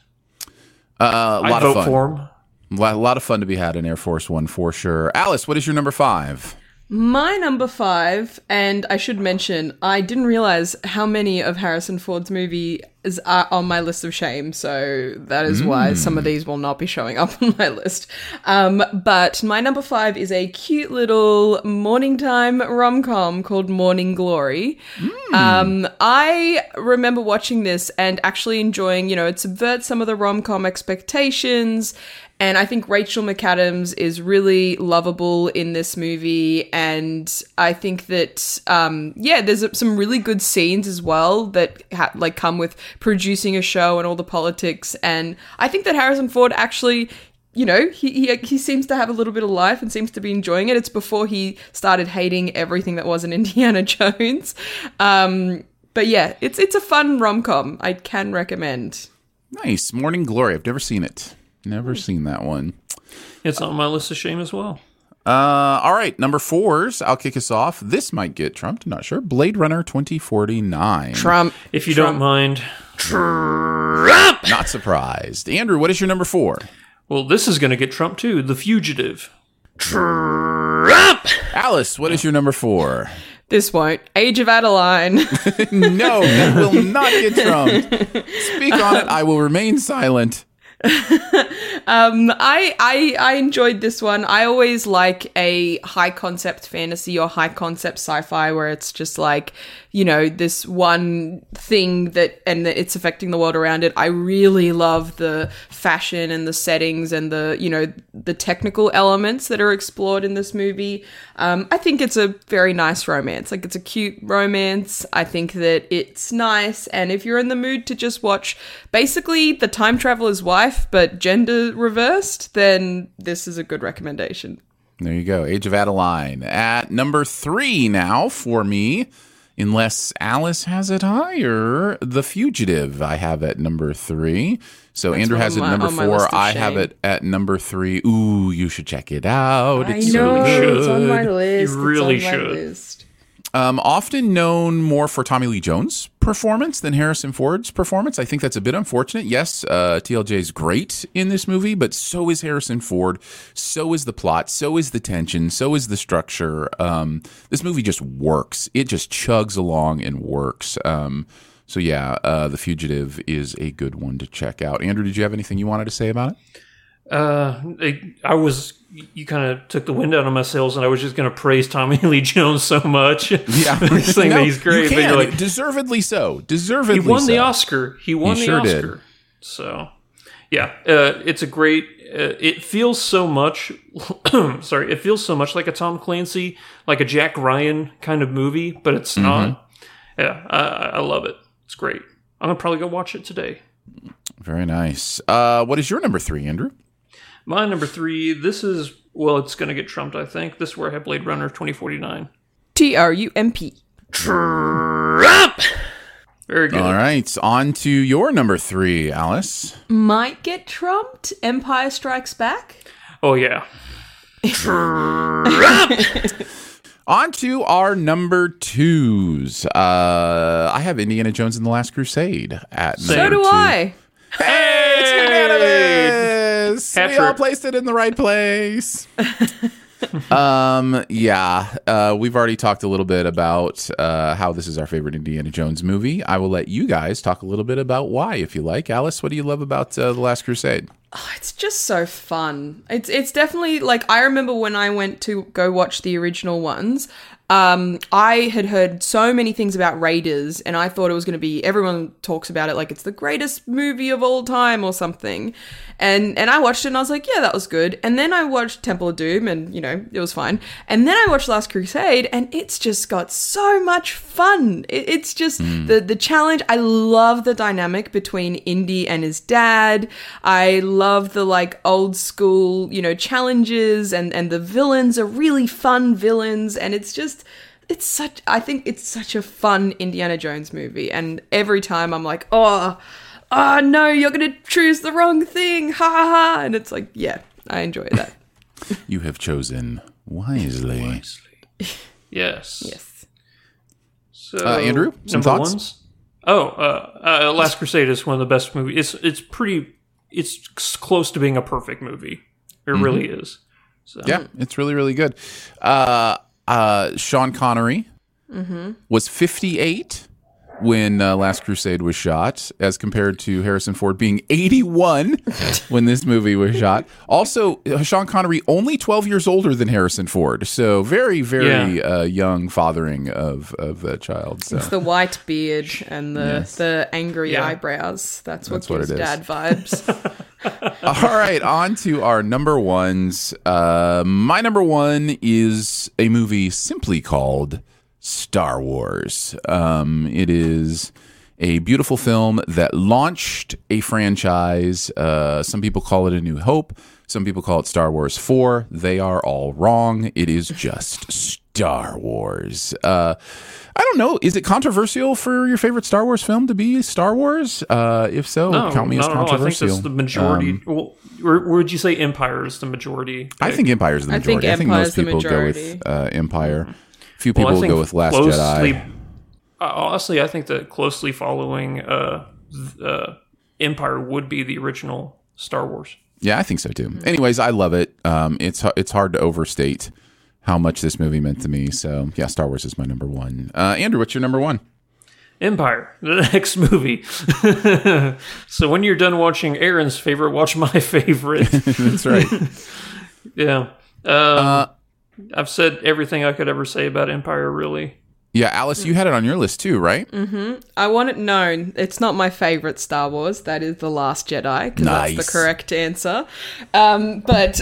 S3: Uh, a lot
S4: I
S3: of
S4: vote
S3: fun.
S4: for him.
S3: A lot of fun to be had in Air Force One for sure. Alice, what is your number five?
S5: My number five, and I should mention, I didn't realize how many of Harrison Ford's movies are on my list of shame, so that is mm. why some of these will not be showing up on my list. Um, but my number five is a cute little morning time rom-com called Morning Glory. Mm. Um, I remember watching this and actually enjoying, you know, it subverts some of the rom-com expectations. And I think Rachel McAdams is really lovable in this movie. And I think that, um, yeah, there's some really good scenes as well that ha- like come with producing a show and all the politics. And I think that Harrison Ford actually, you know, he, he he seems to have a little bit of life and seems to be enjoying it. It's before he started hating everything that was an Indiana Jones. Um, but yeah, it's it's a fun rom-com. I can recommend.
S3: Nice. Morning Glory. I've never seen it. Never seen that one.
S4: It's on my list of shame as well.
S3: Uh, all right, number fours. I'll kick us off. This might get trumped. I'm not sure. Blade Runner twenty forty-nine.
S5: Trump.
S4: If you
S5: Trump.
S4: don't mind.
S3: Trump. Not surprised. Andrew, what is your number four?
S4: Well, this is going to get trumped too. The Fugitive.
S3: Trump. Alice, what is your number four?
S5: This won't. Age of Adeline.
S3: No, that will not get trumped. Speak on it. I will remain silent.
S5: um, I, I I enjoyed this one. I always like a high concept fantasy or high concept sci-fi where it's just like, you know, this one thing that and that it's affecting the world around it. I really love the fashion and the settings and the, you know, the technical elements that are explored in this movie. Um, I think it's a very nice romance. Like, it's a cute romance. I think that it's nice, and if you're in the mood to just watch basically The Time Traveler's Wife but gender reversed, then this is a good recommendation.
S3: There you go. Age of Adeline at number three now for me. Unless Alice has it higher, The Fugitive I have at number three. So That's Andrew has it at number four. I have it at number three. Ooh, you should check it out.
S5: I
S3: it's
S5: know.
S3: so good.
S5: It's on my list.
S4: You really
S5: it's on
S4: should.
S5: My list.
S3: Um, often known more for Tommy Lee Jones' performance than Harrison Ford's performance. I think that's a bit unfortunate. Yes, uh, T L J is great in this movie, but so is Harrison Ford. So is the plot. So is the tension. So is the structure. Um, this movie just works. It just chugs along and works. Um, so yeah, uh, The Fugitive is a good one to check out. Andrew, did you have anything you wanted to say about it?
S4: Uh, I, I was, you kind of took the wind out of my sails, and I was just going to praise Tommy Lee Jones so much.
S3: Yeah.
S4: saying
S3: no,
S4: that he's great.
S3: You can.
S4: But you're like,
S3: deservedly so. Deservedly
S4: He won
S3: so.
S4: the Oscar. He won
S3: he
S4: the
S3: sure
S4: Oscar.
S3: Did.
S4: So, yeah, uh, it's a great, uh, it feels so much, sorry, it feels so much like a Tom Clancy, like a Jack Ryan kind of movie, but it's mm-hmm. not. Yeah, I, I love it. It's great. I'm going to probably go watch it today.
S3: Very nice. Uh, what is your number three, Andrew?
S4: My number three, this is, well, it's going to get trumped, I think. This is where I have Blade Runner twenty forty-nine.
S5: T R U M P.
S4: Trump! Very good.
S3: All right, on to your number three, Alice.
S5: Might get trumped. Empire Strikes Back.
S4: Oh, yeah.
S3: Trump! On to our number twos. Uh, I have Indiana Jones and the Last Crusade at
S5: so
S3: number
S5: do
S3: two.
S5: I.
S3: Hey, it's unanimous.
S4: Patrick.
S3: We all placed it in the right place. um, yeah, uh, we've already talked a little bit about uh, how this is our favorite Indiana Jones movie. I will let you guys talk a little bit about why, if you like. Alice, what do you love about uh, The Last Crusade?
S5: Oh, it's just so fun. It's it's definitely like I remember when I went to go watch the original ones. Um, I had heard so many things about Raiders, and I thought it was going to be, everyone talks about it like it's the greatest movie of all time or something. And and I watched it and I was like, yeah, that was good. And then I watched Temple of Doom and, you know, it was fine. And then I watched Last Crusade and it's just got so much fun. It, it's just mm. the, the challenge. I love the dynamic between Indy and his dad. I love the like old school, you know, challenges, and, and the villains are really fun villains. And it's just, it's such, I think it's such a fun Indiana Jones movie. And every time I'm like, oh, oh no, you're going to choose the wrong thing. Ha ha ha. And it's like, yeah, I enjoy that.
S3: You have chosen wisely.
S4: wisely. Yes.
S5: Yes.
S4: So,
S3: uh, Andrew, some
S4: number
S3: thoughts?
S4: Ones? Oh, uh, uh, Last Crusade is one of the best movies. It's, it's pretty, it's close to being a perfect movie. It mm-hmm. really is. So.
S3: Yeah, it's really, really good. Uh, uh, Sean Connery
S5: mm-hmm.
S3: was fifty-eight when uh, Last Crusade was shot, as compared to Harrison Ford being eighty-one when this movie was shot. Also, uh, Sean Connery only twelve years older than Harrison Ford, so very, very yeah. uh, young fathering of of that child. So.
S5: It's the white beard and the yes. the angry
S4: yeah.
S5: eyebrows. That's what
S3: That's
S5: gives
S3: what it is.
S5: dad vibes.
S3: All right, on to our number ones. Uh, my number one is a movie simply called Star Wars. Um, it is a beautiful film that launched a franchise. Uh, some people call it A New Hope. Some people call it Star Wars four. They are all wrong. It is just Star Wars. Uh, I don't know. Is it controversial for your favorite Star Wars film to be Star Wars? Uh, if so,
S4: no,
S3: count me as controversial.
S4: I think that's the majority.
S3: Um,
S4: well, or, or would you say Empire is the majority?
S3: I think Empire is the majority. I think, I think most people go with uh, Empire. A few people well, go with Last closely, Jedi.
S4: Uh, honestly, I think that closely following uh, uh, Empire would be the original Star Wars.
S3: Yeah, I think so too. Anyways, I love it. Um, it's it's hard to overstate how much this movie meant to me. So yeah, Star Wars is my number one. Uh, Andrew, what's your number one?
S4: Empire, the next movie. So when you're done watching Aaron's favorite, watch my favorite.
S3: That's right.
S4: Yeah. Um,
S3: uh,
S4: I've said everything I could ever say about Empire, really.
S3: Yeah, Alice, you had it on your list too, right?
S5: Mm-hmm. I want it known. It's not my favorite Star Wars. That is The Last Jedi, because
S3: nice.
S5: that's the correct answer. Um, but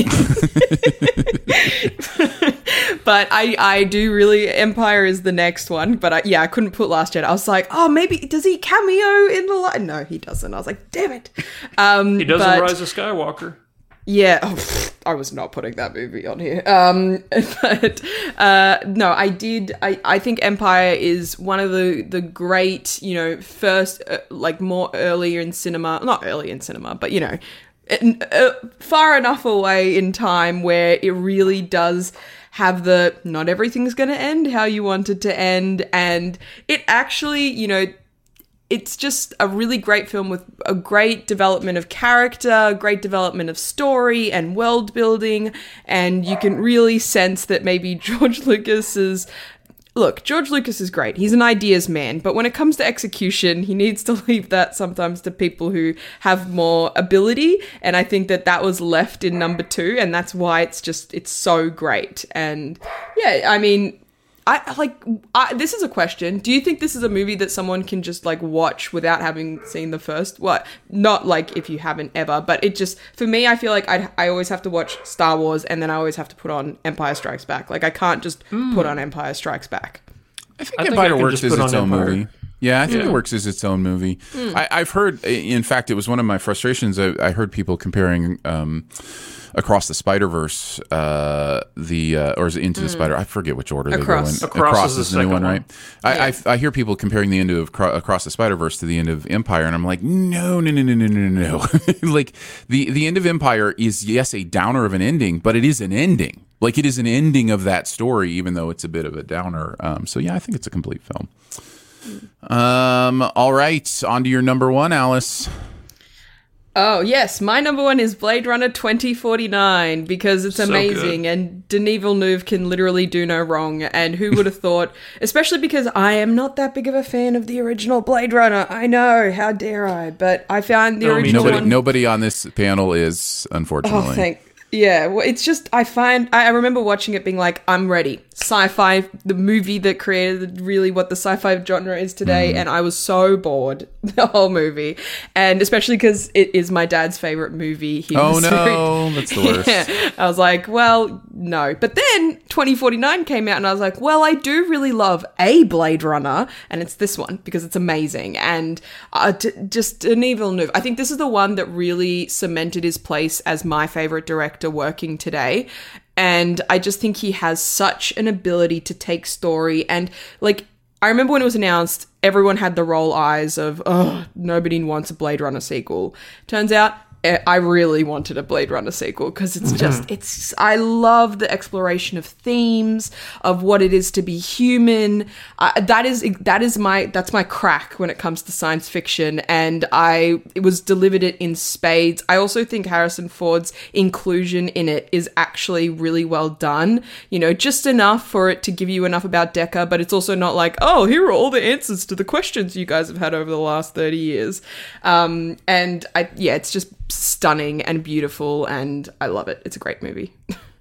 S5: but I, I do really... Empire is the next one. But I, yeah, I couldn't put Last Jedi. I was like, oh, maybe... Does he cameo in the... La-? No, he doesn't. I was like, damn it. Um,
S4: he doesn't
S5: but,
S4: Rise of Skywalker.
S5: Yeah, oh, pfft, I was not putting that movie on here. Um, but uh, no, I did. I, I think Empire is one of the, the great, you know, first, uh, like more earlier in cinema, not early in cinema, but, you know, uh, far enough away in time where it really does have the not everything's going to end how you want it to end. And it actually, you know, it's just a really great film with a great development of character, great development of story and world building, and you can really sense that maybe George Lucas is... Look, George Lucas is great. He's an ideas man, but when it comes to execution, he needs to leave that sometimes to people who have more ability, and I think that that was left in number two, and that's why it's just, it's so great. And yeah, I mean... I like I, this is a question. Do you think this is a movie that someone can just like watch without having seen the first? What? Not like if you haven't ever, but it just for me, I feel like I I always have to watch Star Wars and then I always have to put on Empire Strikes Back. Like I can't just mm. put on Empire Strikes Back.
S3: I think I Empire think I works as its own Empire. movie. Yeah, I think
S4: yeah.
S3: it works as its own movie. Mm. I, I've heard, in fact, it was one of my frustrations. I, I heard people comparing. Um, Across the Spider-Verse, uh, the uh, or is it Into mm. the Spider? I forget which order
S5: Across.
S3: they go in.
S4: Across,
S3: Across
S4: is
S3: is
S4: the
S3: the new one,
S4: one.
S3: right? I,
S5: Yeah.
S3: I I hear people comparing the end of Cro- Across the Spider-Verse to the end of Empire, and I'm like, no, no, no, no, no, no, no. Like the the end of Empire is yes a downer of an ending, but it is an ending. Like it is an ending of that story, even though it's a bit of a downer. Um, so yeah, I think it's a complete film. Um, all right, on to your number one, Alice.
S5: Oh, yes. My number one is Blade Runner twenty forty-nine because it's
S4: So
S5: amazing
S4: good.
S5: and Denis Villeneuve can literally do no wrong. And who would have thought, especially because I am not that big of a fan of the original Blade Runner. I know, how dare I? But I found the
S4: No, me
S5: original
S3: Nobody,
S5: one.
S3: nobody on this panel is, unfortunately.
S5: Oh, thank. Yeah, well, it's just I find I I remember watching it being like, I'm ready. Sci-fi, the movie that created really what the sci-fi genre is today,
S3: Mm.
S5: and I was so bored the whole movie, and especially because it is my dad's favorite movie. He
S3: Oh
S5: was
S3: no,
S5: very-
S3: that's the worst.
S5: Yeah. I was like, well, no. But then twenty forty-nine came out, and I was like, well, I do really love a Blade Runner, and it's this one because it's amazing. And uh, t- just Denis Villeneuve, I think this is the one that really cemented his place as my favorite director working today. And I just think he has such an ability to take story and like. I remember when it was announced, everyone had the roll eyes of, oh, nobody wants a Blade Runner sequel. Turns out, eh, I really wanted a Blade Runner sequel because it's just, it's, I love the exploration of themes, of what it is to be human. Uh, that is, that is my, that's my crack when it comes to science fiction. And I, it was delivered it in spades. I also think Harrison Ford's inclusion in it is actually really well done. You know, just enough for it to give you enough about Deckard, but it's also not like, oh, here are all the answers to the questions you guys have had over the last thirty years. Um, and I, yeah, it's just stunning and beautiful, and I love it. It's a great movie.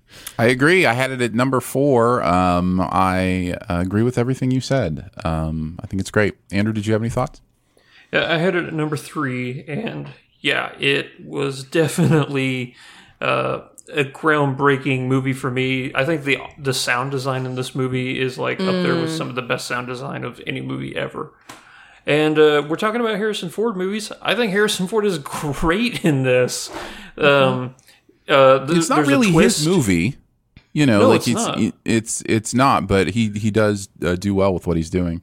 S3: I agree. I had it at number four. Um, I uh, agree with everything you said. Um, I think it's great. Andrew, did you have any thoughts?
S4: Yeah, I had it at number three, and yeah, it was definitely uh, a groundbreaking movie for me. I think the the sound design in this movie is like up there with some of the best sound design of any movie ever. And uh, we're talking about Harrison Ford movies. I think Harrison Ford is great in this. Um, uh, th-
S3: It's not
S4: there's a
S3: really his
S4: twist.
S3: movie, you know.
S4: No,
S3: like
S4: it's
S3: it's
S4: not.
S3: it's it's not, but he he does uh, do well with what he's doing.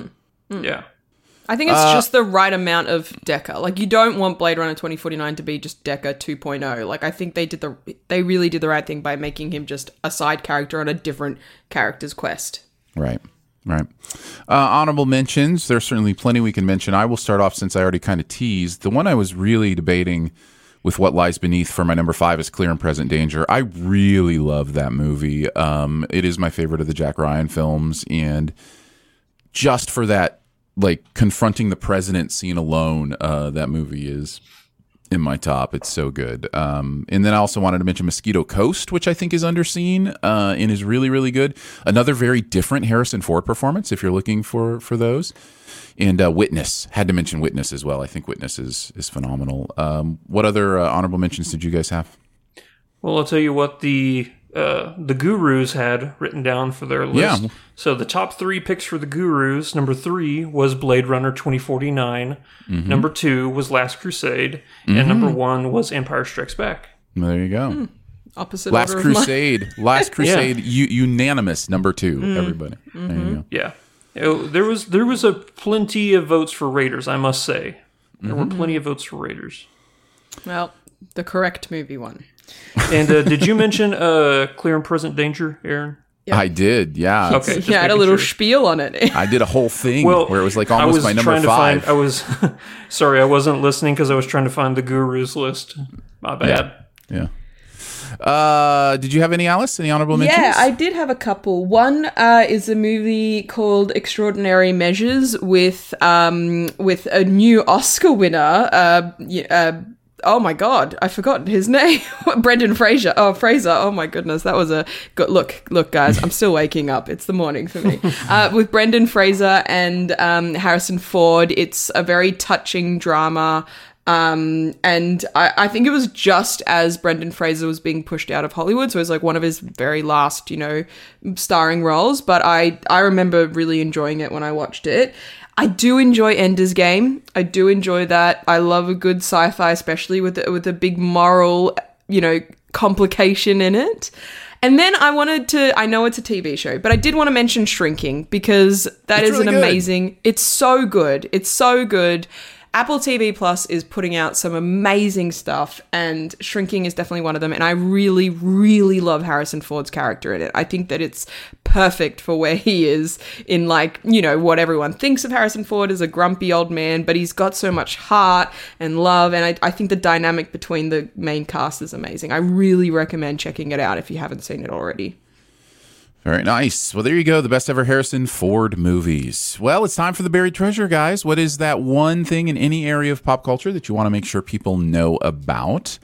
S4: Yeah.
S5: I think it's
S3: Uh,
S5: just the right amount of Deckard. Like, you don't want Blade Runner twenty forty-nine to be just Deckard two point oh. Like, I think they did the they really did the right thing by making him just a side character on a different character's quest.
S3: Right. Right. Uh, honorable mentions. There's certainly plenty we can mention. I will start off since I already kind of teased. The one I was really debating with What Lies Beneath for my number five is Clear and Present Danger. I really love that movie. Um, it is my favorite of the Jack Ryan films. And just for that, like, confronting the president scene alone, uh, that movie is in my top. It's so good. Um, and then I also wanted to mention Mosquito Coast, which I think is underseen uh, and is really, really good. Another very different Harrison Ford performance, if you're looking for for those. And uh, Witness. Had to mention Witness as well. I think Witness is is phenomenal. Um, what other uh, honorable mentions did you guys have?
S4: Well, I'll tell you what the uh, the Gurus had written down for their list.
S3: Yeah.
S4: So the top three picks for the Gurus, number three was Blade Runner twenty forty-nine.
S3: Mm-hmm.
S4: Number two was Last Crusade. And number one was Empire Strikes Back.
S3: Well, there you go.
S5: Mm. Opposite
S3: Last
S5: order of mine.
S3: Crusade. Last Crusade. u- unanimous number two.
S5: Mm.
S3: Everybody.
S5: Mm-hmm.
S3: There you go.
S4: Yeah. It- there was there was a plenty of votes for Raiders, I must say. There
S3: Mm-hmm.
S4: were plenty of votes for Raiders.
S5: Well, the correct movie one.
S4: And uh, did you mention uh, Clear and Present Danger, Aaron?
S5: Yeah.
S3: I did. Yeah.
S4: Okay. just
S5: Yeah, I had a
S4: making
S5: little
S4: sure.
S5: spiel on it.
S3: I did a whole thing
S4: Well,
S3: where it was like
S4: I
S3: almost
S4: was
S3: my number
S4: trying to
S3: five.
S4: Find, I was sorry, I wasn't listening because I was trying to find the Gurus list. My bad.
S3: Yeah. Uh, did you have any, Alice? Any honorable mentions?
S5: Yeah, I did have a couple. One uh, is a movie called Extraordinary Measures with um, with a new Oscar winner. Uh, y- uh, oh my god, I forgot his name. Brendan Fraser. Oh, Fraser. Oh my goodness, that was a good look. Look, guys, I'm still waking up. It's the morning for me. Uh, with Brendan Fraser and um, Harrison Ford, it's a very touching drama. Um, and I, I think it was just as Brendan Fraser was being pushed out of Hollywood. So it was like one of his very last, you know, starring roles. But I, I remember really enjoying it when I watched it. I do enjoy Ender's Game. I do enjoy that. I love a good sci-fi, especially with, with a big moral, you know, complication in it. And then I wanted to, I know it's a T V show, but I did want to mention Shrinking because that
S3: It's
S5: is
S3: really
S5: an
S3: good.
S5: amazing, it's so good. It's so good. Apple T V Plus is putting out some amazing stuff, and Shrinking is definitely one of them. And I really, really love Harrison Ford's character in it. I think that it's perfect for where he is in, like, you know, what everyone thinks of Harrison Ford as a grumpy old man, but he's got so much heart and love. And I, I think the dynamic between the main cast is amazing. I really recommend checking it out if you haven't seen it already.
S3: Very nice. Well, there you go. The best ever Harrison Ford movies. Well, it's time for the buried treasure, guys. What is that one thing in any area of pop culture that you want to make sure people know about?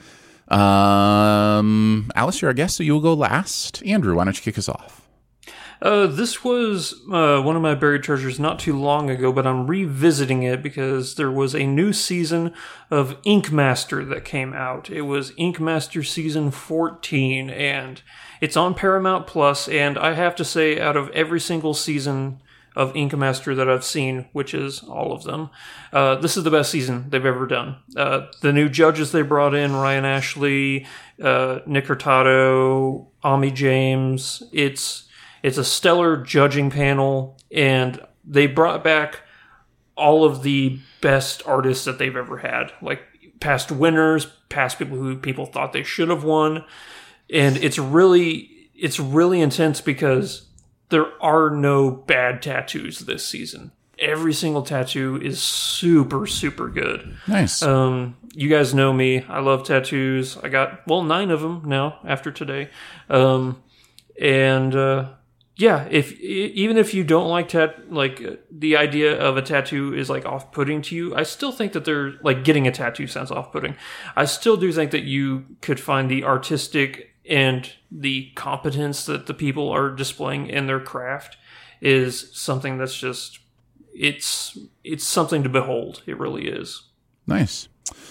S3: Um, Alice, you're our guest, so you'll go last. Andrew, why don't you kick us off?
S4: Uh, this was uh, one of my buried treasures not too long ago, but I'm revisiting it because there was a new season of Ink Master that came out. It was Ink Master Season fourteen, and it's on Paramount Plus, and I have to say, out of every single season of Ink Master that I've seen, which is all of them, uh, this is the best season they've ever done. Uh, the new judges they brought in, Ryan Ashley, uh, Nick Hurtado, Ami James, it's... It's a stellar judging panel, and they brought back all of the best artists that they've ever had, like past winners, past people who people thought they should have won. And it's really, it's really intense because there are no bad tattoos this season. Every single tattoo is super, super good.
S3: Nice.
S4: Um, you guys know me. I love tattoos. I got, well, nine of them now after today. Um, and, uh, Yeah, if even if you don't like tat, like uh, the idea of a tattoo is like off-putting to you, I still think that they're like getting a tattoo sounds off-putting. I still do think that you could find the artistic and the competence that the people are displaying in their craft is something that's just it's it's something to behold. It really is.
S3: Nice.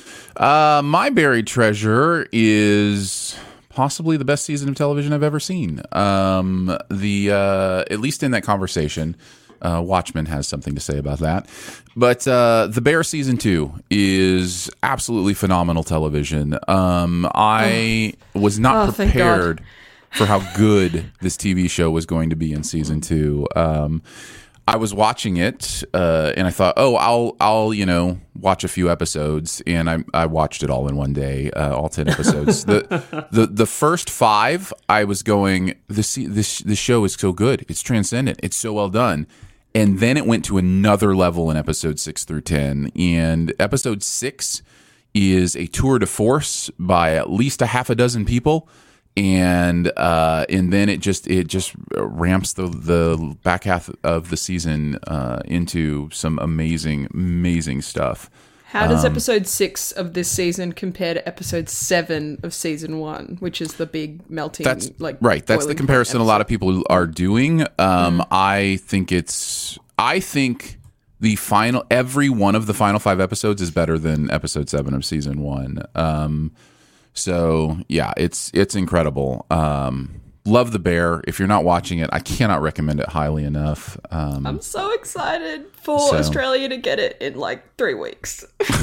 S3: Uh, my buried treasure is possibly the best season of television I've ever seen. Um, the uh, at least in that conversation, uh, Watchmen has something to say about that. But uh, The Bear season two is absolutely phenomenal television. Um, I oh. was not
S5: oh,
S3: prepared for how good this T V show was going to be in season two. Um, I was watching it, uh, and I thought, oh, I'll, I'll, you know, watch a few episodes, and I, I watched it all in one day, uh, all ten episodes. the, the, the first five, I was going, this, this, this show is so good, it's transcendent, it's so well done, and then it went to another level in episode six through ten, and episode six is a tour de force by at least a half a dozen people. And uh, and then it just it just ramps the the back half of the season uh, into some amazing amazing stuff.
S5: How does
S3: um,
S5: episode six of this season compare to episode seven of season one, which is the big melting?
S3: That's
S5: like
S3: right. That's the comparison a lot of people are doing. Um, mm. I think it's. I think the final every one of the final five episodes is better than episode seven of season one. Um, So yeah, it's it's incredible. Um, love The Bear. If you're not watching it, I cannot recommend it highly enough. Um,
S5: I'm so excited for
S3: so.
S5: Australia to get it in like three weeks.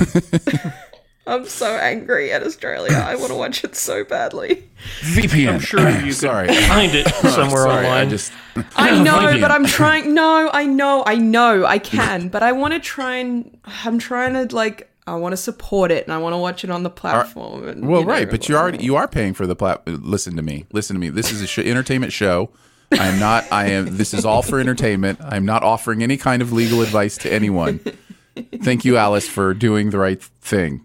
S5: I'm so angry at Australia. I want to watch it so badly.
S3: V P N.
S4: I'm sure you
S3: sorry.
S4: can find it somewhere
S3: sorry,
S4: online.
S3: I just.
S5: I know, but I'm trying. No, I know, I know, I can, but I want to try and. I'm trying to like. I want to support it, and I want to watch it on the platform.
S3: Are,
S5: and,
S3: well,
S5: you know,
S3: right, but you already you are paying for the plat. Listen to me. Listen to me. This is a sh- entertainment show. I am not. I am. This is all for entertainment. I'm not offering any kind of legal advice to anyone. Thank you, Alice, for doing the right thing.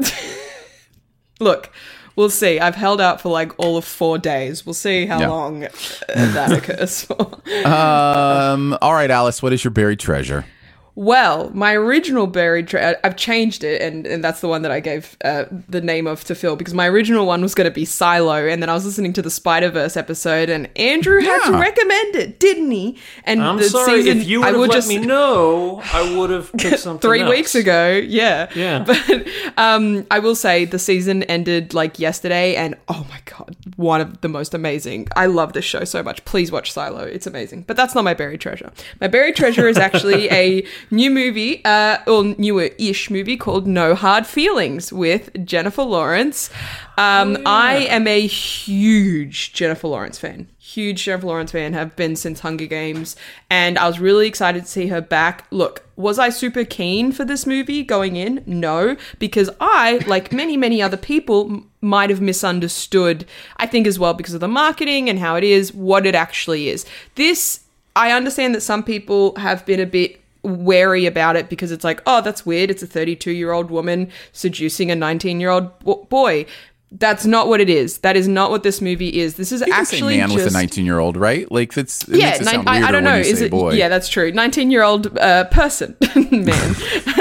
S5: Look, we'll see. I've held out for like all of four days. We'll see how yeah. long uh, that occurs for.
S3: um. All right, Alice. What is your buried treasure?
S5: Well, my original buried treasure, I've changed it, and, and that's the one that I gave uh, the name of to Phil, because my original one was going to be Silo, and then I was listening to the Spider-Verse episode, and Andrew yeah. had to recommend it, didn't he? And
S4: I'm
S5: the
S4: sorry,
S5: season,
S4: if you would have let just, me know, I would have picked something
S5: Three
S4: else.
S5: weeks ago, yeah.
S4: Yeah.
S5: But um, I will say the season ended like yesterday, and oh my god, one of the most amazing. I love this show so much. Please watch Silo. It's amazing. But that's not my buried treasure. My buried treasure is actually a new movie, uh, or newer-ish movie called No Hard Feelings with Jennifer Lawrence. Um, oh, yeah. I am a huge Jennifer Lawrence fan. Huge Jennifer Lawrence fan, have been since Hunger Games, and I was really excited to see her back. Look, was I super keen for this movie going in? No, because I, like many, many other people, m- might have misunderstood, I think as well because of the marketing and how it is, what it actually is. This, I understand that some people have been a bit wary about it because it's like, oh, that's weird. It's a thirty-two-year-old woman seducing a nineteen-year-old b- boy. That's not what it is. That is not what this movie is. This is
S3: you can
S5: actually
S3: say man
S5: just
S3: with a nineteen-year-old, right? Like that's it
S5: yeah.
S3: makes it
S5: Nine,
S3: sound
S5: I, I don't know.
S3: when you
S5: Is
S3: say
S5: it?
S3: boy.
S5: Yeah, that's true. Nineteen-year-old uh, person, man,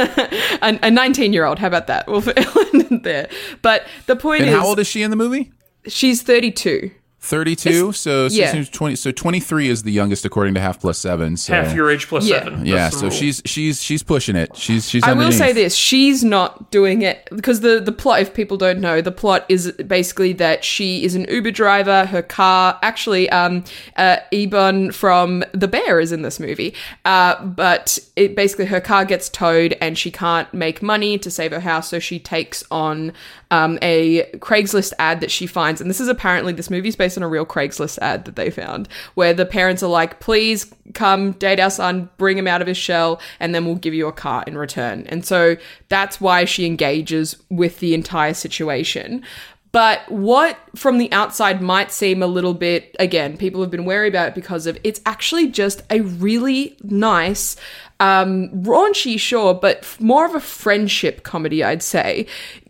S5: a nineteen-year-old. How about that? We'll end it there. But the point
S3: and
S5: is,
S3: how old is she in the movie?
S5: She's thirty-two.
S3: thirty-two,
S5: It's,
S3: so, so
S5: yeah.
S3: twenty. So twenty-three is the youngest according to Half Plus Seven. So.
S4: Half your age plus
S5: Yeah.
S4: seven.
S3: Yeah,
S4: That's the
S3: so
S4: rule.
S3: she's she's she's pushing it. She's she's.
S5: I will
S3: underneath.
S5: say this: she's not doing it because the the plot. If people don't know, the plot is basically that she is an Uber driver. Her car, actually, um, uh, Ebon from The Bear is in this movie. Uh, but it basically her car gets towed and she can't make money to save her house, so she takes on um a Craigslist ad that she finds, and this is apparently this movie is based on a real Craigslist ad that they found, where the parents are like, please come date our son, bring him out of his shell, and then we'll give you a car in return. And so that's why she engages with the entire situation. But what from the outside might seem a little bit, again, people have been wary about it because of it's actually just a really nice, um, raunchy, sure, but more of a friendship comedy, I'd say.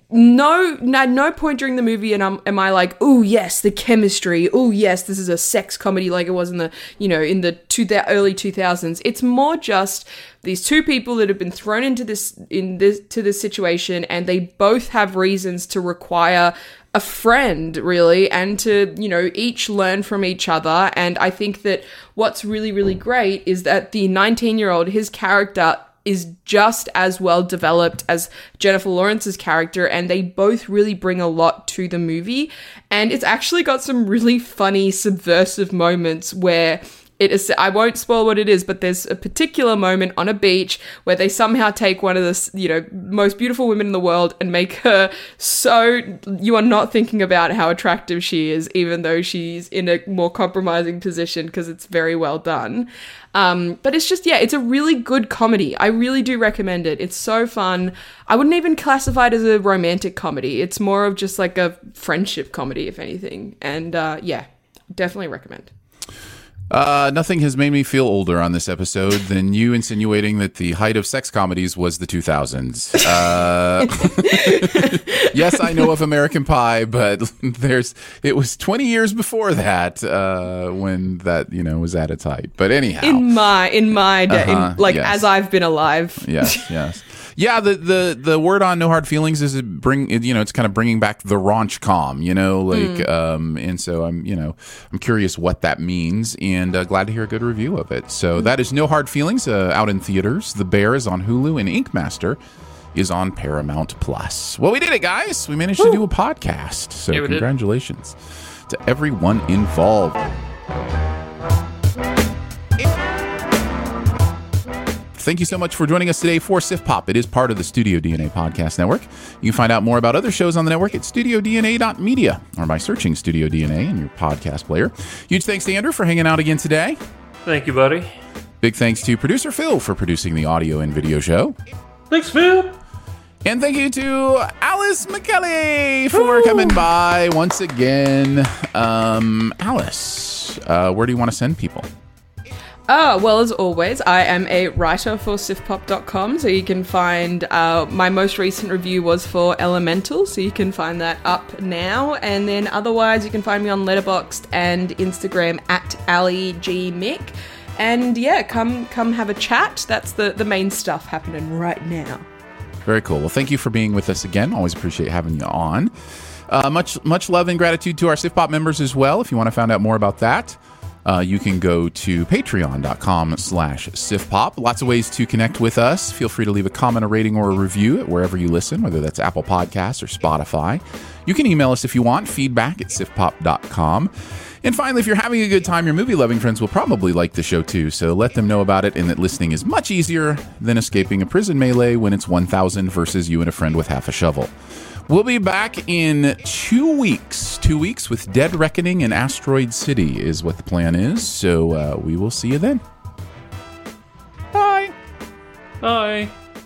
S5: No, at no point during the movie and am, am I like, oh yes, the chemistry. Oh yes, this is a sex comedy like it was in the, you know, in the two, the early two thousands. It's more just these two people that have been thrown into this, in this, to this situation, and they both have reasons to require a friend, really, and to, you know, each learn from each other. And I think that what's really, really great is that the nineteen-year-old, his character is just as well developed as Jennifer Lawrence's character, and they both really bring a lot to the movie. And it's actually got some really funny, subversive moments where it is, I won't spoil what it is, but there's a particular moment on a beach where they somehow take one of the, you know, most beautiful women in the world and make her so you are not thinking about how attractive she is, even though she's in a more compromising position, because it's very well done. Um, but it's just, yeah, it's a really good comedy. I really do recommend it. It's so fun. I wouldn't even classify it as a romantic comedy. It's more of just like a friendship comedy, if anything. And uh, yeah, definitely recommend.
S3: Uh, nothing has made me feel older on this episode than you insinuating that the height of sex comedies was the two thousands. Uh, yes, I know of American Pie, but there's it was twenty years before that uh, when that, you know, was at its height. But anyhow,
S5: in my in my day,
S3: uh-huh,
S5: in, like
S3: yes.
S5: as I've been alive.
S3: Yes, yes. Yeah, the, the, the word on No Hard Feelings is it bring you know it's kind of bringing back the raunch com, you know, like mm. um, and so I'm you know I'm curious what that means, and uh, glad to hear a good review of it. So mm. that is No Hard Feelings, uh, out in theaters. The Bear is on Hulu, and Ink Master is on Paramount Plus. Well, we did it, guys. We managed Woo. to do a podcast. So yeah, congratulations did. to everyone involved. Thank you so much for joining us today for Sif Pop. It is part of the Studio D N A Podcast Network. You can find out more about other shows on the network at studio d n a dot media or by searching Studio D N A in your podcast player. Huge thanks to Andrew for hanging out again today.
S4: Thank you, buddy.
S3: Big thanks to producer Phil for producing the audio and video show.
S4: Thanks, Phil.
S3: And thank you to Alice McKelly for Ooh. coming by once again. Um, Alice, uh, where do you want to send people?
S5: Oh, well, as always, I am a writer for sif pop dot com, so you can find, uh, my most recent review was for Elemental, so you can find that up now, and then otherwise you can find me on Letterboxd and Instagram at Ali G Mick, and yeah, come come have a chat. That's the, the main stuff happening right now.
S3: Very cool. Well, thank you for being with us again. Always appreciate having you on. Uh, much much love and gratitude to our Sif Pop members as well. If you want to find out more about that, uh, you can go to patreon.com slash sifpop. Lots of ways to connect with us. Feel free to leave a comment, a rating, or a review at wherever you listen, whether that's Apple Podcasts or Spotify. You can email us if you want, feedback at sifpop dot com. And finally, if you're having a good time, your movie-loving friends will probably like the show too, so let them know about it and that listening is much easier than escaping a prison melee when it's one thousand versus you and a friend with half a shovel. We'll be back in two weeks. Two weeks with Dead Reckoning and Asteroid City is what the plan is. So uh, we will see you then. Bye.
S4: Bye.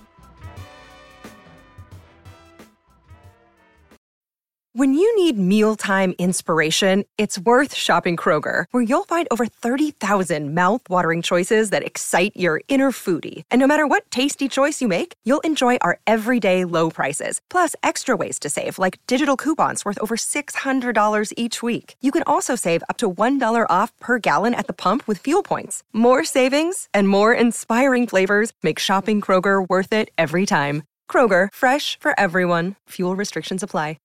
S10: When you need mealtime inspiration, it's worth shopping Kroger, where you'll find over thirty thousand mouth-watering choices that excite your inner foodie. And no matter what tasty choice you make, you'll enjoy our everyday low prices, plus extra ways to save, like digital coupons worth over six hundred dollars each week. You can also save up to one dollar off per gallon at the pump with fuel points. More savings and more inspiring flavors make shopping Kroger worth it every time. Kroger, fresh for everyone. Fuel restrictions apply.